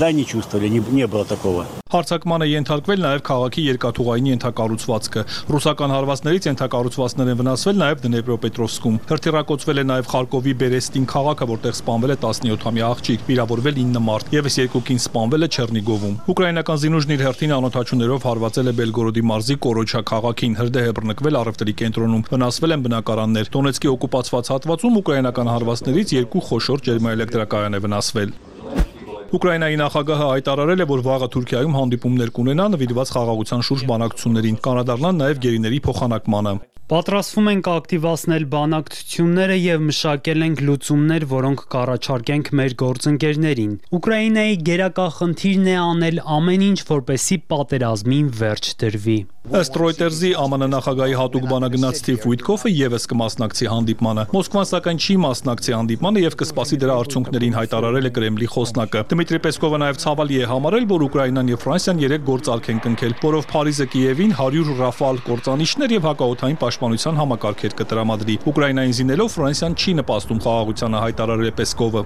Հարձակմանը ենթարկվել նաև քաղաքի երկաթուղային ենթակառուցվածքը։ Ռուսական հարվածներից ենթակառուցվածքներ են վնասվել նաև Դնեպրոպետրովսկում։ Հրթիռակոծվել է նաև Խարկովի Բերեստին քաղաքը, որտեղ սպանվել է տասնյոթամյա աղջիկ, վիրավորվել ինը մարդ, եւս երկուքին սպանվել է Չեռնիգովում։ Ուկրաինական զինուժն իր հերթին անօթաչուներով հարվածել է Բելգորոդի մարզի Կորոչա քաղաքին, հրդեհ է բռնկվել առևտրի կենտրոնում, վնասվել են բնակարաններ։ Դոնեցկի օկուպացված հատվածում ուկրաինական հարվածներից երկու խոշոր ջերմաէլեկտրակայան է վնասվել։ Ուկրաինայի նախագահը հայտարարել է, որ վաղը Թուրքիայում հանդիպումներ կունենա նվիրված խաղաղության շուրջ բանակցություններին, կանադառնան նաև գերիների փոխանակմանը։ Պատրաստվում ենք ակտիվացնել բանակցությունները եւ մշակել ենք լուծումներ, որոնք կառաջարկենք մեր գործընկերներին։ Ուկրաինայի գերակա խնդիրն է անել ամեն ինչ, որպեսզի պատերազմին վերջ դրվի։ Ըստ Reuters-ի ԱՄՆ նախագահի հատուկ բանագնաց Սթիվ Ուիտկոֆը եւս կմասնակցի հանդիպմանը։ Մոսկվան սակայն չի մասնակցի հանդիպմանը եւ կսպասի դրա արդյունքներին, հայտարարել է Կրեմլի խոսնակը։ Դմիտրի Պեսկովը նաեւ ցավալի է համարել, որ Ուկրաինան եւ Ֆրանսիան երեք գործարք են կնքել, որով Փարիզը Կիևին հարյուր Ռաֆալ կործանիչներ եւ հակաօդային պաշտպանության համակարգեր կտրամադրի։ Ուկրաինային զինելով Ֆրանսիան չի նպաստում խաղաղությանը, հայտարարել է Պեսկովը։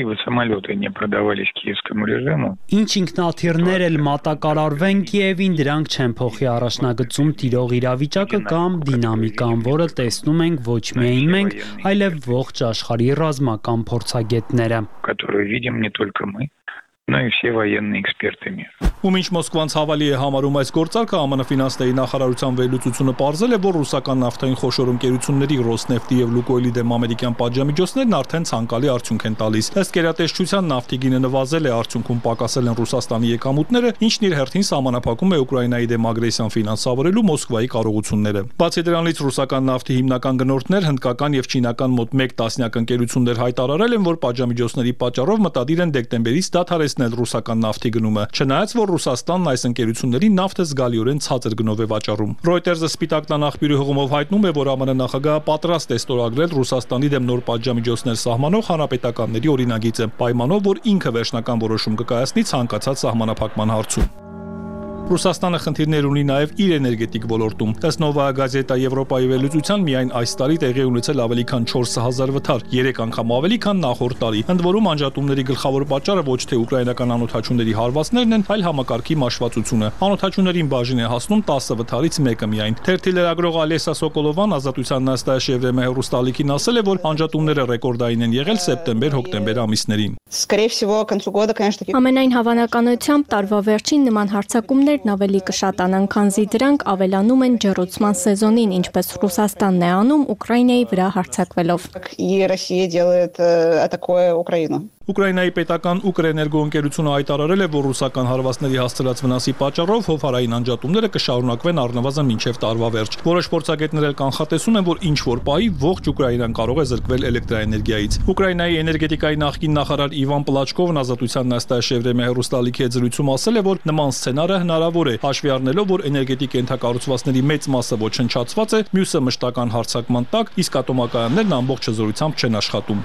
Ինչ ինքնաթիռներ էլ մատակարարվեն Կիևին, դրանք չեն փոխի առաջնագծում տիրող իրավիճակը կամ դինամիկան, որը տեսնում ենք ոչ միայն մենք, այլև ողջ աշխարհի ռազմական փորձագետները։ но и все военные эксперты мира. Ու մինչ Մոսկվան ցավալի է համարում այս գործարքը, ԱՄՆ ֆինանսների նախարարության վերլուծությունը պարզել է, որ ռուսական նավթային խոշոր ընկերությունների Ռոսնեֆտի եւ Լուկոյլի դեմ ամերիկյան պատժամիջոցներն արդեն ցանկալի արդյունք են տալիս։ Ըստ գերատեսչության նավթի գինը նվազել է, արդյունքում պակասել են Ռուսաստանի եկամուտները, ինչն իր հերթին սահմանափակում է Ուկրաինայի դեմ ագրեսիան ֆինանսավորելու Մոսկվայի կարողությունները։ Բացի դրանից ռուսական նավթի հիմնական գնորդներ հնդկական եւ չինական մոտ մեկ տասնյակ ընկերություններ հայտարարել են, որ պատժամիջոցների պատճառով մտադիր են դեկտեմբերից դադարեցնել ռուսական նավթի գնումը, չնայած որ Ռուսաստանն այս ընկերությունների նավթը զգալիորեն ցածր գնով է վաճառում։ Reuters-ը Սպիտակ տան աղբյուրի հողումով հայտնում է, որ ԱՄՆ նախագահը պատրաստ է ստորագրել Ռուսաստանի դեմ նոր պատժամիջոցներ սահմանող հանրապետականների օրինագիծը, պայմանով, որ ինքը վերջնական որոշում կկայացնի ցանկացած սահմանափակման հարցում։ Ռուսաստանը խնդիրներ ունի նաև իր էներգետիկ ոլորտում։ Ըստ Նովայա Գազետա Եվրոպայի վերլուծության միայն այս տարի տեղի ունեցել ավելի քան չորս հազար վթար, երեք անգամ ավելի քան նախորդ տարի։ Ընդ որում անջատումների գլխավոր պատճառը ոչ թե ուկրաինական անօդաչուների հարվածներն են, այլ համակարգի մաշվածությունը։ Անօդաչուներին բաժին է հասնում տասը վթարից մեկը միայն։ Թերթի լրագրող Ալեսա Սոկոլովան Ազատության Նաստաշևրեմե հեռուստալիքին ասել է, որ անջատումները ռեկորդային են եղել սեպտեմբեր-հոկտեմբեր ամիսներին։ Ամենայն հավանականությամբ տարվա վերջին նման հարձակումներն ավելի կշատանան, քանզի դրանք ավելանում են ջեռուցման սեզոնին, ինչպես Ռուսաստանն է անում Ուկրաինայի վրա հարձակվելով։ Ուկրաինայի պետական Ուկրէներգո ընկերությունը հայտարարել է, որ ռուսական հարվածների հասցրած վնասի պատճառով հովհարային անջատումները կշարունակվեն առնվազն մինչև տարվա վերջ։ Որոշ փորձագետներ էլ կանխատեսում են, որ ինչ որ պահի ողջ Ուկրաինան կարող է զրկվել էլեկտրաէներգիայից։ Ուկրաինայի էներգետիկայի նախկին նախարար Իվան Պլաչկովն Ազատության Նաստաշևրեմե հեռուստալիքի հետ զրույցում ասել է, որ նման սցենարը հնարավոր է, հաշվի առնելով, որ էներգետիկ ենթակառուցվածքների մեծ մասը ոչնչացված է, մյուսը մշտական հարձակման տակ, իսկ ատոմակայաններն ամբողջ զորությամբ չեն աշխատում։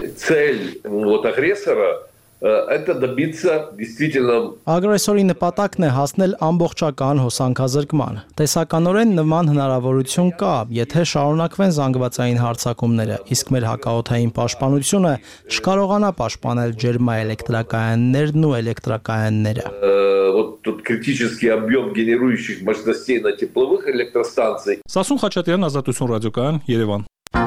Это добиться действительно Ագրեսորի նպատակն է հասնել ամբողջական հոսանքազրկման։ Տեսականորեն նման հնարավորություն կա, եթե շարունակվեն զանգվածային հարձակումները, իսկ մեր հակաօդային պաշտպանությունը չկարողանա պաշտպանել ջերմաէլեկտրակայաններն ու էլեկտրակայանները։ Вот тут критический объем генерирующих мощностей на тепловых электростанциях. Սասուն Խաչատրյան, Ազատություն ռադիոկայան, Երևան։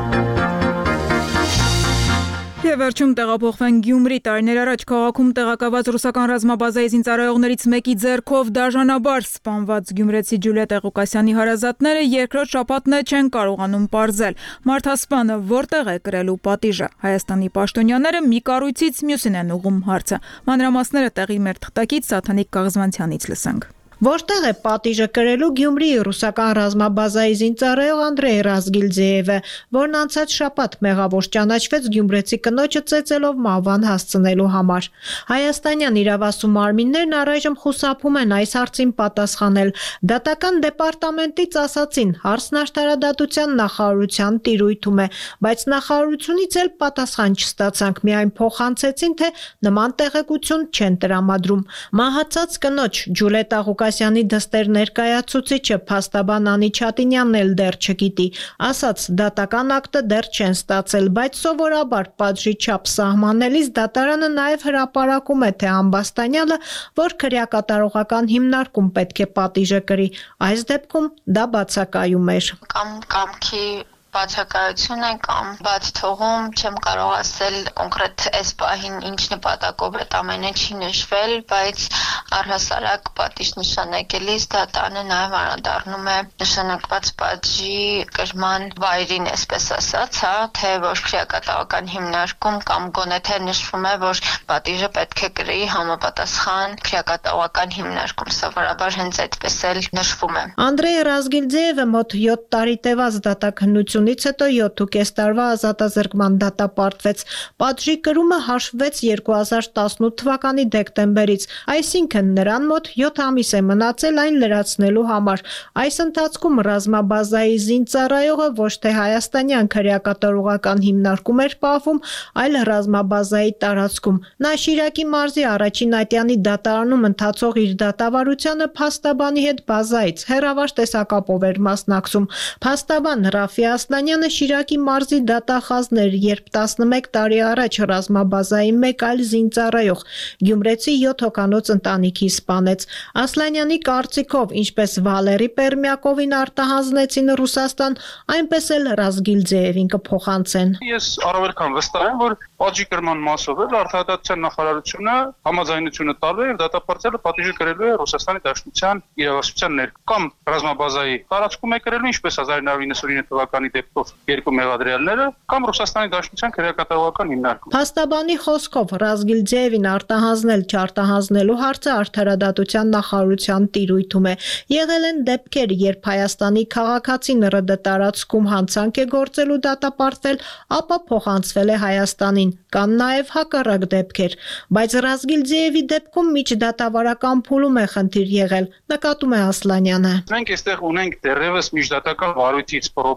Եվ վերջում տեղափոխվենք Գյումրի։ Տարիներ առաջ քաղաքում տեղակայված ռուսական ռազմաբազայի զինծառայողներից մեկի ձեռքով դաժանաբար սպանված գյումրեցի Ջուլիա Տեղուկասյանի հարազատները երկրորդ շաբաթն չեն կարողանում պարզել մարդասպանը որտեղ է կրելու պատիժը։ Հայաստանի պաշտոնյաները մի կառույցից մյուսին են ուղղում հարցը։ Մանրամասները տեղի մեր թղթակից Սաթանիկ Կաղզմանցյանից լսենք։ Որտեղ է պատիժը կրելու Գյումրիի ռուսական ռազմաբազայի զինծառայող Անդրեյ Ռազգիլձեևը, որն անցած շաբաթ մեղավոր ճանաչվեց գյումրեցի կնոջը ծեծելով մահվան հասցնելու համար։ Հայաստանյան իրավասու մարմիններն առայժմ խուսափում են այս հարցին պատասխանել։ Դատական դեպարտամենտից ասացին, հարցն արտարադատության նախարարության տիրույթում է, բայց նախարարությունից էլ պատասխան չստացանք, միայն փոխանցեցին, թե նման տեղեկություն չեն տրամադրում։ Մահացած կնոջ Ջուլիա Տեղուկասյանի դստեր ներկայացուցիչը փաստաբան Անի Չատինյանն էլ դեռ չգիտի, ասաց դատական ակտը դեռ չեն ստացել, բայց սովորաբար պատժի չափ սահմանելիս դատարանը նաև հրապարակում է, թե ամբաստանյալը, որ քրեակատարողական հիմնարկում պետք է պատիժը կրի, այս դեպքում դա բացակայում էր։ Կամ կամքի բացակայություն է կամ բաց թողում, չեմ կարող ասել կոնկրետ այս պահին ինչ նպատակով այդ ամենը չի նշվել, բայց առհասարակ պատիժ նշանակելիս դատանը նաև անդառնում է նշանակված պատժի կրման վայրին, այսպես ասած, հա, թե ոչ քրեակատարական հիմնարկում կամ գոնե թե նշվում է, որ պատիժը պետք է կրի համապատասխան քրեակատարական հիմնարկում, սովորաբար հենց այդպես էլ նշվում է։ Անդրեյ Ռազգիլձեևը մոտ յոթ տարի տևած դատաքննություն Ից հետո յոթ ու կես տարվա ազատազրկման դատապարտվեց։ Պատժի կրումը հաշվվեց երկու հազար տասնութ թվականի դեկտեմբերից, այսինքն նրան մոտ յոթ ամիս է մնացել այն լրացնելու համար։ Այս ընթացքում ռազմաբազայի զինծառայողը ոչ թե հայաստանյան քրեակատարողական հիմնարկում էր պահվում, այլ ռազմաբազայի տարածքում։ Նա Շիրակի մարզի առաջին ատյանի դատարանում ընթացող իր դատավարությանը փաստաբանի հետ բազայից հեռավար տեսակապով էր մասնակցում։ Փաստաբան Ռաֆի Ասլանյանը Շիրակի մարզի դատախազն էր, երբ տասնմեկ տարի առաջ ռազմաբազայի մեկ այլ զինծառայող գյումրեցի յոթ հոգանոց ընտանիքի սպանեց։ Ասլանյանի կարծիքով, ինչպես Վալերի Պերմյակովին արտահանձնեցին Ռուսաստան, այնպես էլ Ռազգիլձեևին կփոխանցեն։ Ես առավել քան վստահ եմ, որ պատժի կրման մասով էլ արտահայտության նախարարությունը համաձայնությունը տալու է եւ դատապարտելը պատիժը կրելու է Ռուսաստանի Դաշնության իրավասության ներքո կամ ռազմաբազայի տարածքում է կրելու, ինչպես հազար նույնսուն ինը թվականի դեպքով երկու մեղադրյալները կամ Ռուսաստանի Դաշնության քրեակատարողական հիմնարկում։ Փաստաբանի խոսքով Ռազգիլձեևին արտահանձնել չարտահանձնելու հարցը արդարադատության նախարարության տիրույթում է։ Եղել են դեպքեր, երբ Հայաստանի քաղաքացին ՌԴ տարածքում հանցանք է գործելու դատապարտվել, ապա փոխանցվել է Հայաստանին, կան նաև հակառակ դեպքեր, բայց Ռազգիլձեևի դեպքում միջդատավարական փուլում է խնդիր եղել, նկատում է Ասլանյանը։ Մենք այստեղ ունենք դեռևս միջդատական վարույթից պրոբլեմ են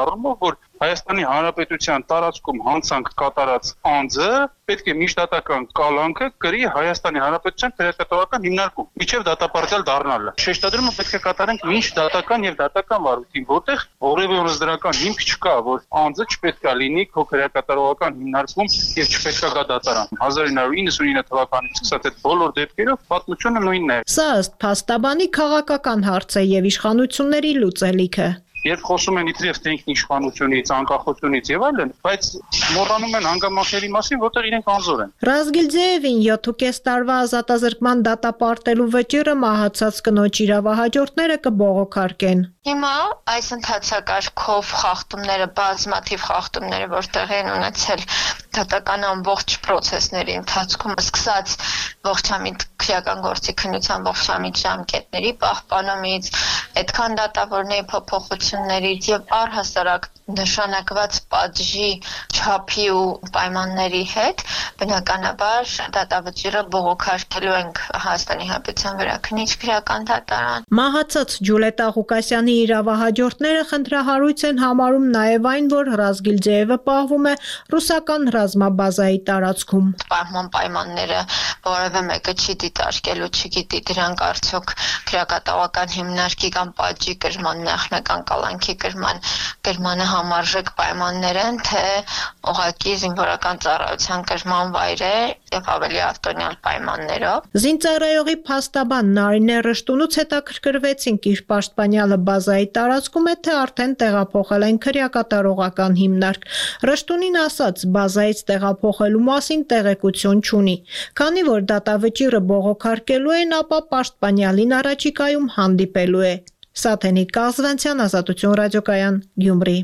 առումով, որ Հայաստանի Հանրապետության տարածքում հանցանք կատարած անձը պետք է միջդատական կալանքը կրի Հայաստանի Հանրապետության քրեական հիմնարկում, միջև դատապարտել դառնալը։ Շեշտադրումը պետք է կատարենք միջդատական եւ դատական վարույթին, որտեղ որևէ օրենսդրական հիմք չկա, որ անձը չպետք է լինի քո քրեական հիմնարկում եւ չպետք է գա դատարան։ հազար ինը հարյուր իննսունինը թվականից սկսած այդ բոլոր դեպքերով պատմությունը նույնն է։ Սա ըստ փաստաբանի քաղաքական հարց է եւ իշխանությունների լուծելիքը։ Երբ խոսում են իբրև թե ինքն իշխանությունից, անկախությունից եւ այլն, բայց մոռանում են հանգամանքների մասին, որտեղ իրենք անզոր են։ Ռազգիլձեևին յոթ ու կես տարվա ազատազրկման դատապարտելու վճիռը մահացած կնոջ իրավահաջորդները կբողոքարկեն։ Հիմա այս ընթացակարգով խախտումները, բազմաթիվ խախտումները, որ տեղի են ունեցել դատական ամբողջ process-ների ընթացքում, սկսած ողջամիտ քրեական գործի քննության ողջամիտ ժամկետների պահպանումից, այդքան դատավորների փոփոխություններից եւ առհասարակ նշանակված պատժի չափի ու պայմանների հետ, բնականաբար դատավճիռը բողոքարկելու ենք Հայաստանի Հանրապետության վերաքննիչ քրեական դատարան։ Մահացած Ջուլետա Ղուկասյանի իրավահաջորդները խնդրահարույց են համարում նաև այն, որ Ռազգիլձեևը պահվում է ռուսական ռազմաբազայի տարածքում։ Պահման պայմանները որևէ մեկը չի դիտարկելու, չգիտի դրանք արդյոք քրեակատավական հիմնարկի կամ պատժի կրման, նախնական կալանքի կրման, կրմանը համարժեք պայմաններ են, թե ուղղակի զինվորական ծառայության կրման վայր է եւ ավելի արտոնյալ պայմաններով։ Զինծառայողի փաստաբան Նարինե Ռշտունուց հետաքրքրվեցինք իր պաշտպանյալը բազայի տարածքում է, թե արդեն տեղափոխել են քրեակատարողական հիմնարկ։ Ռշտունին ասաց, բազայից տեղափոխելու մասին տեղեկություն չունի։ Քանի որ դատավճիռը բողոքարկելու են, ապա պաշտպանյալին առաջիկայում հանդիպելու է։ Սաթենիկ Կազվանցյան, Ազատություն ռադիոկայան, Գյումրի։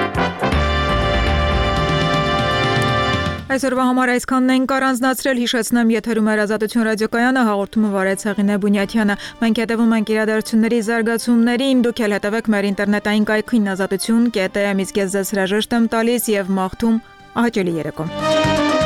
Այսօրվա համար այսքանն ենք առանձնացրել, հիշեցնեմ եթերում էր Ազատություն ռադիոկայանը, հաղորդումը վարեց Հեղինե Բունյաթյանը։ Մենք հետևում ենք իրադարձությունների զարգացումներին, դուք էլ հետևեք մեր ինտերնետային կայքին ազատություն կետ է, իսկ ես ձեզ հրաժեշտ եմ տալիս եւ մաղթում ահաճելի երեկո։